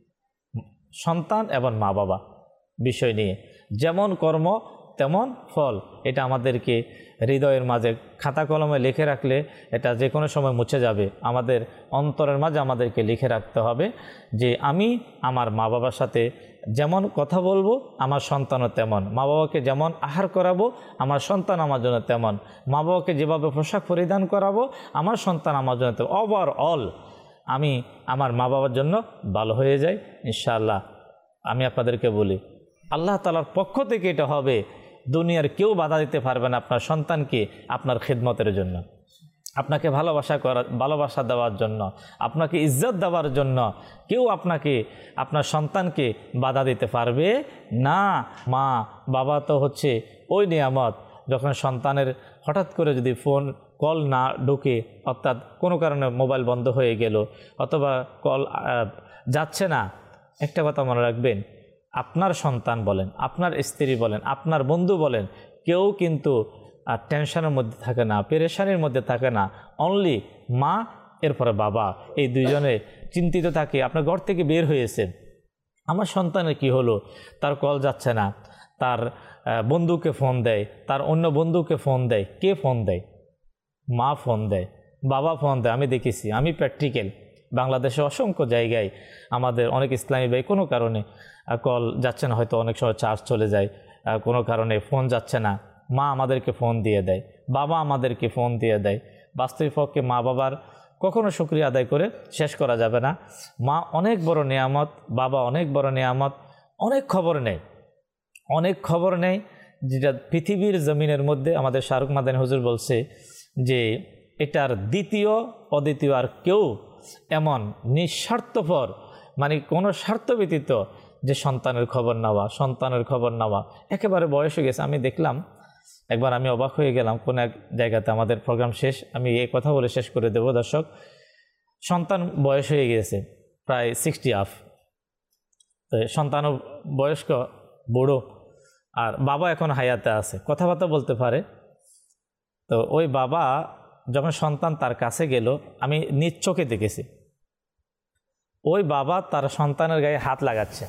সন্তান এবং মা বাবা বিষয় নিয়ে। যেমন কর্ম তেমন ফল, এটা আমাদেরকে হৃদয়ের মাঝে খাতা কলমে লিখে রাখলে এটা যে কোনো সময় মুছে যাবে। আমাদের অন্তরের মাঝে আমাদেরকে লিখে রাখতে হবে যে আমি আমার মা বাবার সাথে যেমন কথা বলবো আমার সন্তানও তেমন, মা বাবাকে যেমন আহার করাবো আমার সন্তান আমার জন্য তেমন, মা বাবাকে যেভাবে পোশাক পরিধান করাবো আমার সন্তান আমার জন্য তেমন। ওভারঅল আমি আমার মা বাবার জন্য ভালো হয়ে যাই ইনশাআল্লাহ। আমি আপনাদেরকে বলি আল্লাহ তাআলার পক্ষ থেকে এটা হবে, দুনিয়ার কেউ বাধা দিতে পারবে না আপনার সন্তানকে আপনার খিদমতের জন্য, আপনাকে ভালোবাসা করা ভালোবাসা দেওয়ার জন্য, আপনাকে ইজ্জত দেওয়ার জন্য কেউ আপনাকে আপনার সন্তানকে বাধা দিতে পারবে না। মা বাবা তো হচ্ছে ওই নিয়ামত, যখন সন্তানের হঠাৎ করে যদি ফোন কল না ঢুকে, অর্থাৎ কোনো কারণে মোবাইল বন্ধ হয়ে গেল অথবা কল যাচ্ছে না, একটা কথা মনে রাখবেন, আপনার সন্তান বলেন, আপনার স্ত্রী বলেন, আপনার বন্ধু বলেন, কেউ কিন্তু আর টেনশনের মধ্যে থাকে না, পেরেশানির মধ্যে থাকে না। অনলি মা এরপরে বাবা, এই দুইজনে চিন্তিত থাকে। আপনার ঘর থেকে বের হয়েছে, আমার সন্তানের কি হলো, তার কল যাচ্ছে না, তার বন্ধুকে ফোন দেয়, তার অন্য বন্ধুকে ফোন দেয়। কে ফোন দেয়? মা ফোন দেয়, বাবা ফোন দেয়। আমি দেখেছি, আমি প্র্যাকটিক্যাল বাংলাদেশে অসংখ্য জায়গায় আমাদের অনেক ইসলামী ভাই কোনো কারণে কল যাচ্ছে না, হয়তো অনেক সময় চার্জ চলে যায়, কোনো কারণে ফোন যাচ্ছে না, মা আমাদেরকে ফোন দিয়ে দেয়, বাবা আমাদেরকে ফোন দিয়ে দেয়। বাস্তবিক পক্ষে মা বাবার কখনো শুকরিয়া আদায় করে শেষ করা যাবে না। মা অনেক বড় নিয়ামত, বাবা অনেক বড় নিয়ামত। অনেক খবর নেই, অনেক খবর নেই, যেটা পৃথিবীর জমিনের মধ্যে আমাদের শাহরুখ মাদানী হুজুর বলছে যে এটার দ্বিতীয় অদ্বিতীয় আর কেউ এমন নিঃস্বার্থপর, মানে কোনো স্বার্থ ব্যতীত যে সন্তানের খবর নেওয়া, সন্তানের খবর নেওয়া। একেবারে বয়স হয়ে গেছে, আমি দেখলাম একবার, আমি অবাক হয়ে গেলাম কোন এক জায়গাতে, আমাদের প্রোগ্রাম শেষ, আমি এই কথা বলে শেষ করে দেব দর্শক, সন্তান বয়স হয়ে গিয়েছে প্রায় সিক্সটি আপ, তো সন্তানও বয়স্ক বুড়ো, আর বাবা এখন হায়াতে আছে, কথাবার্তা বলতে পারে। তো ওই বাবা যখন সন্তান তার কাছে গেল, আমি নিজ চোখে দেখেছি, ওই বাবা তার সন্তানের গায়ে হাত লাগাচ্ছে।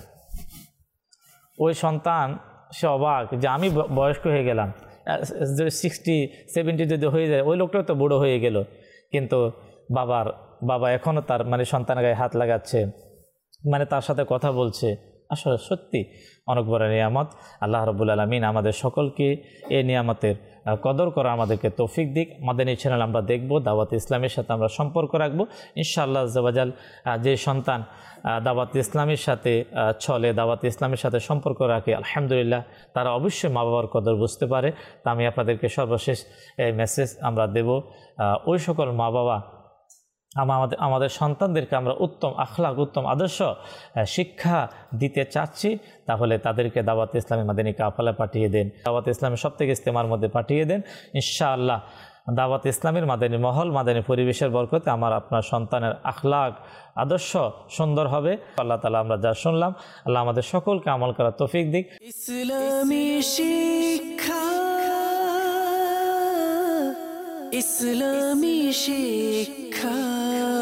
ওই সন্তান সে অবাক যে আমি বয়স্ক হয়ে গেলাম, সিক্সটি সেভেন্টি যদি হয়ে যায়, ওই লোকটাও তো বুড়ো হয়ে গেল, কিন্তু বাবার বাবা এখনও তার মানে সন্তানের গায়ে হাত লাগাচ্ছে, মানে তার সাথে কথা বলছে। আসলে সত্যি অনেক বড় নিয়ামত। আল্লাহ রাব্বুল আলামিন আমাদের সকলকে এই নিয়ামতের কদর করা আমাদেরকে তৌফিক দিক। মাদানী চ্যানেল আমরা দেখব, দাওয়াত ইসলামের সাথে আমরা সম্পর্ক রাখবো ইনশাআল্লাহ আজ্জা ওয়া জাল। যে সন্তান দাওয়াত ইসলামের সাথে চলে, দাওয়াত ইসলামের সাথে সম্পর্ক রাখে, আলহামদুলিল্লাহ তারা অবশ্যই মা বাবার কদর বুঝতে পারে। তা আমি আপনাদেরকে সর্বশেষ এই মেসেজ আমরা দেব, ওই সকল মা বাবা আমাদের আমাদের সন্তানদেরকে আমরা উত্তম আখলাক, উত্তম আদর্শ শিক্ষা দিতে চাচ্ছি, তাহলে তাদেরকে দাওয়াত ইসলামী মাদানী কাফেলা পাঠিয়ে দেন, দাওয়াত ইসলামের সব থেকে ইস্তেমার মধ্যে পাঠিয়ে দেন। ইনশাআল্লাহ দাওয়াত ইসলামের মাদানী মহল, মাদানী পরিবেশের বরকতে আমার আপনার সন্তানের আখলাক আদর্শ সুন্দর হবে। আল্লাহ তাআলা আমরা যা শুনলাম, আল্লাহ আমাদের সকলকে আমল করার তৌফিক দিক। ইসলামী শিক্ষা, ইসলামী শিক্ষা।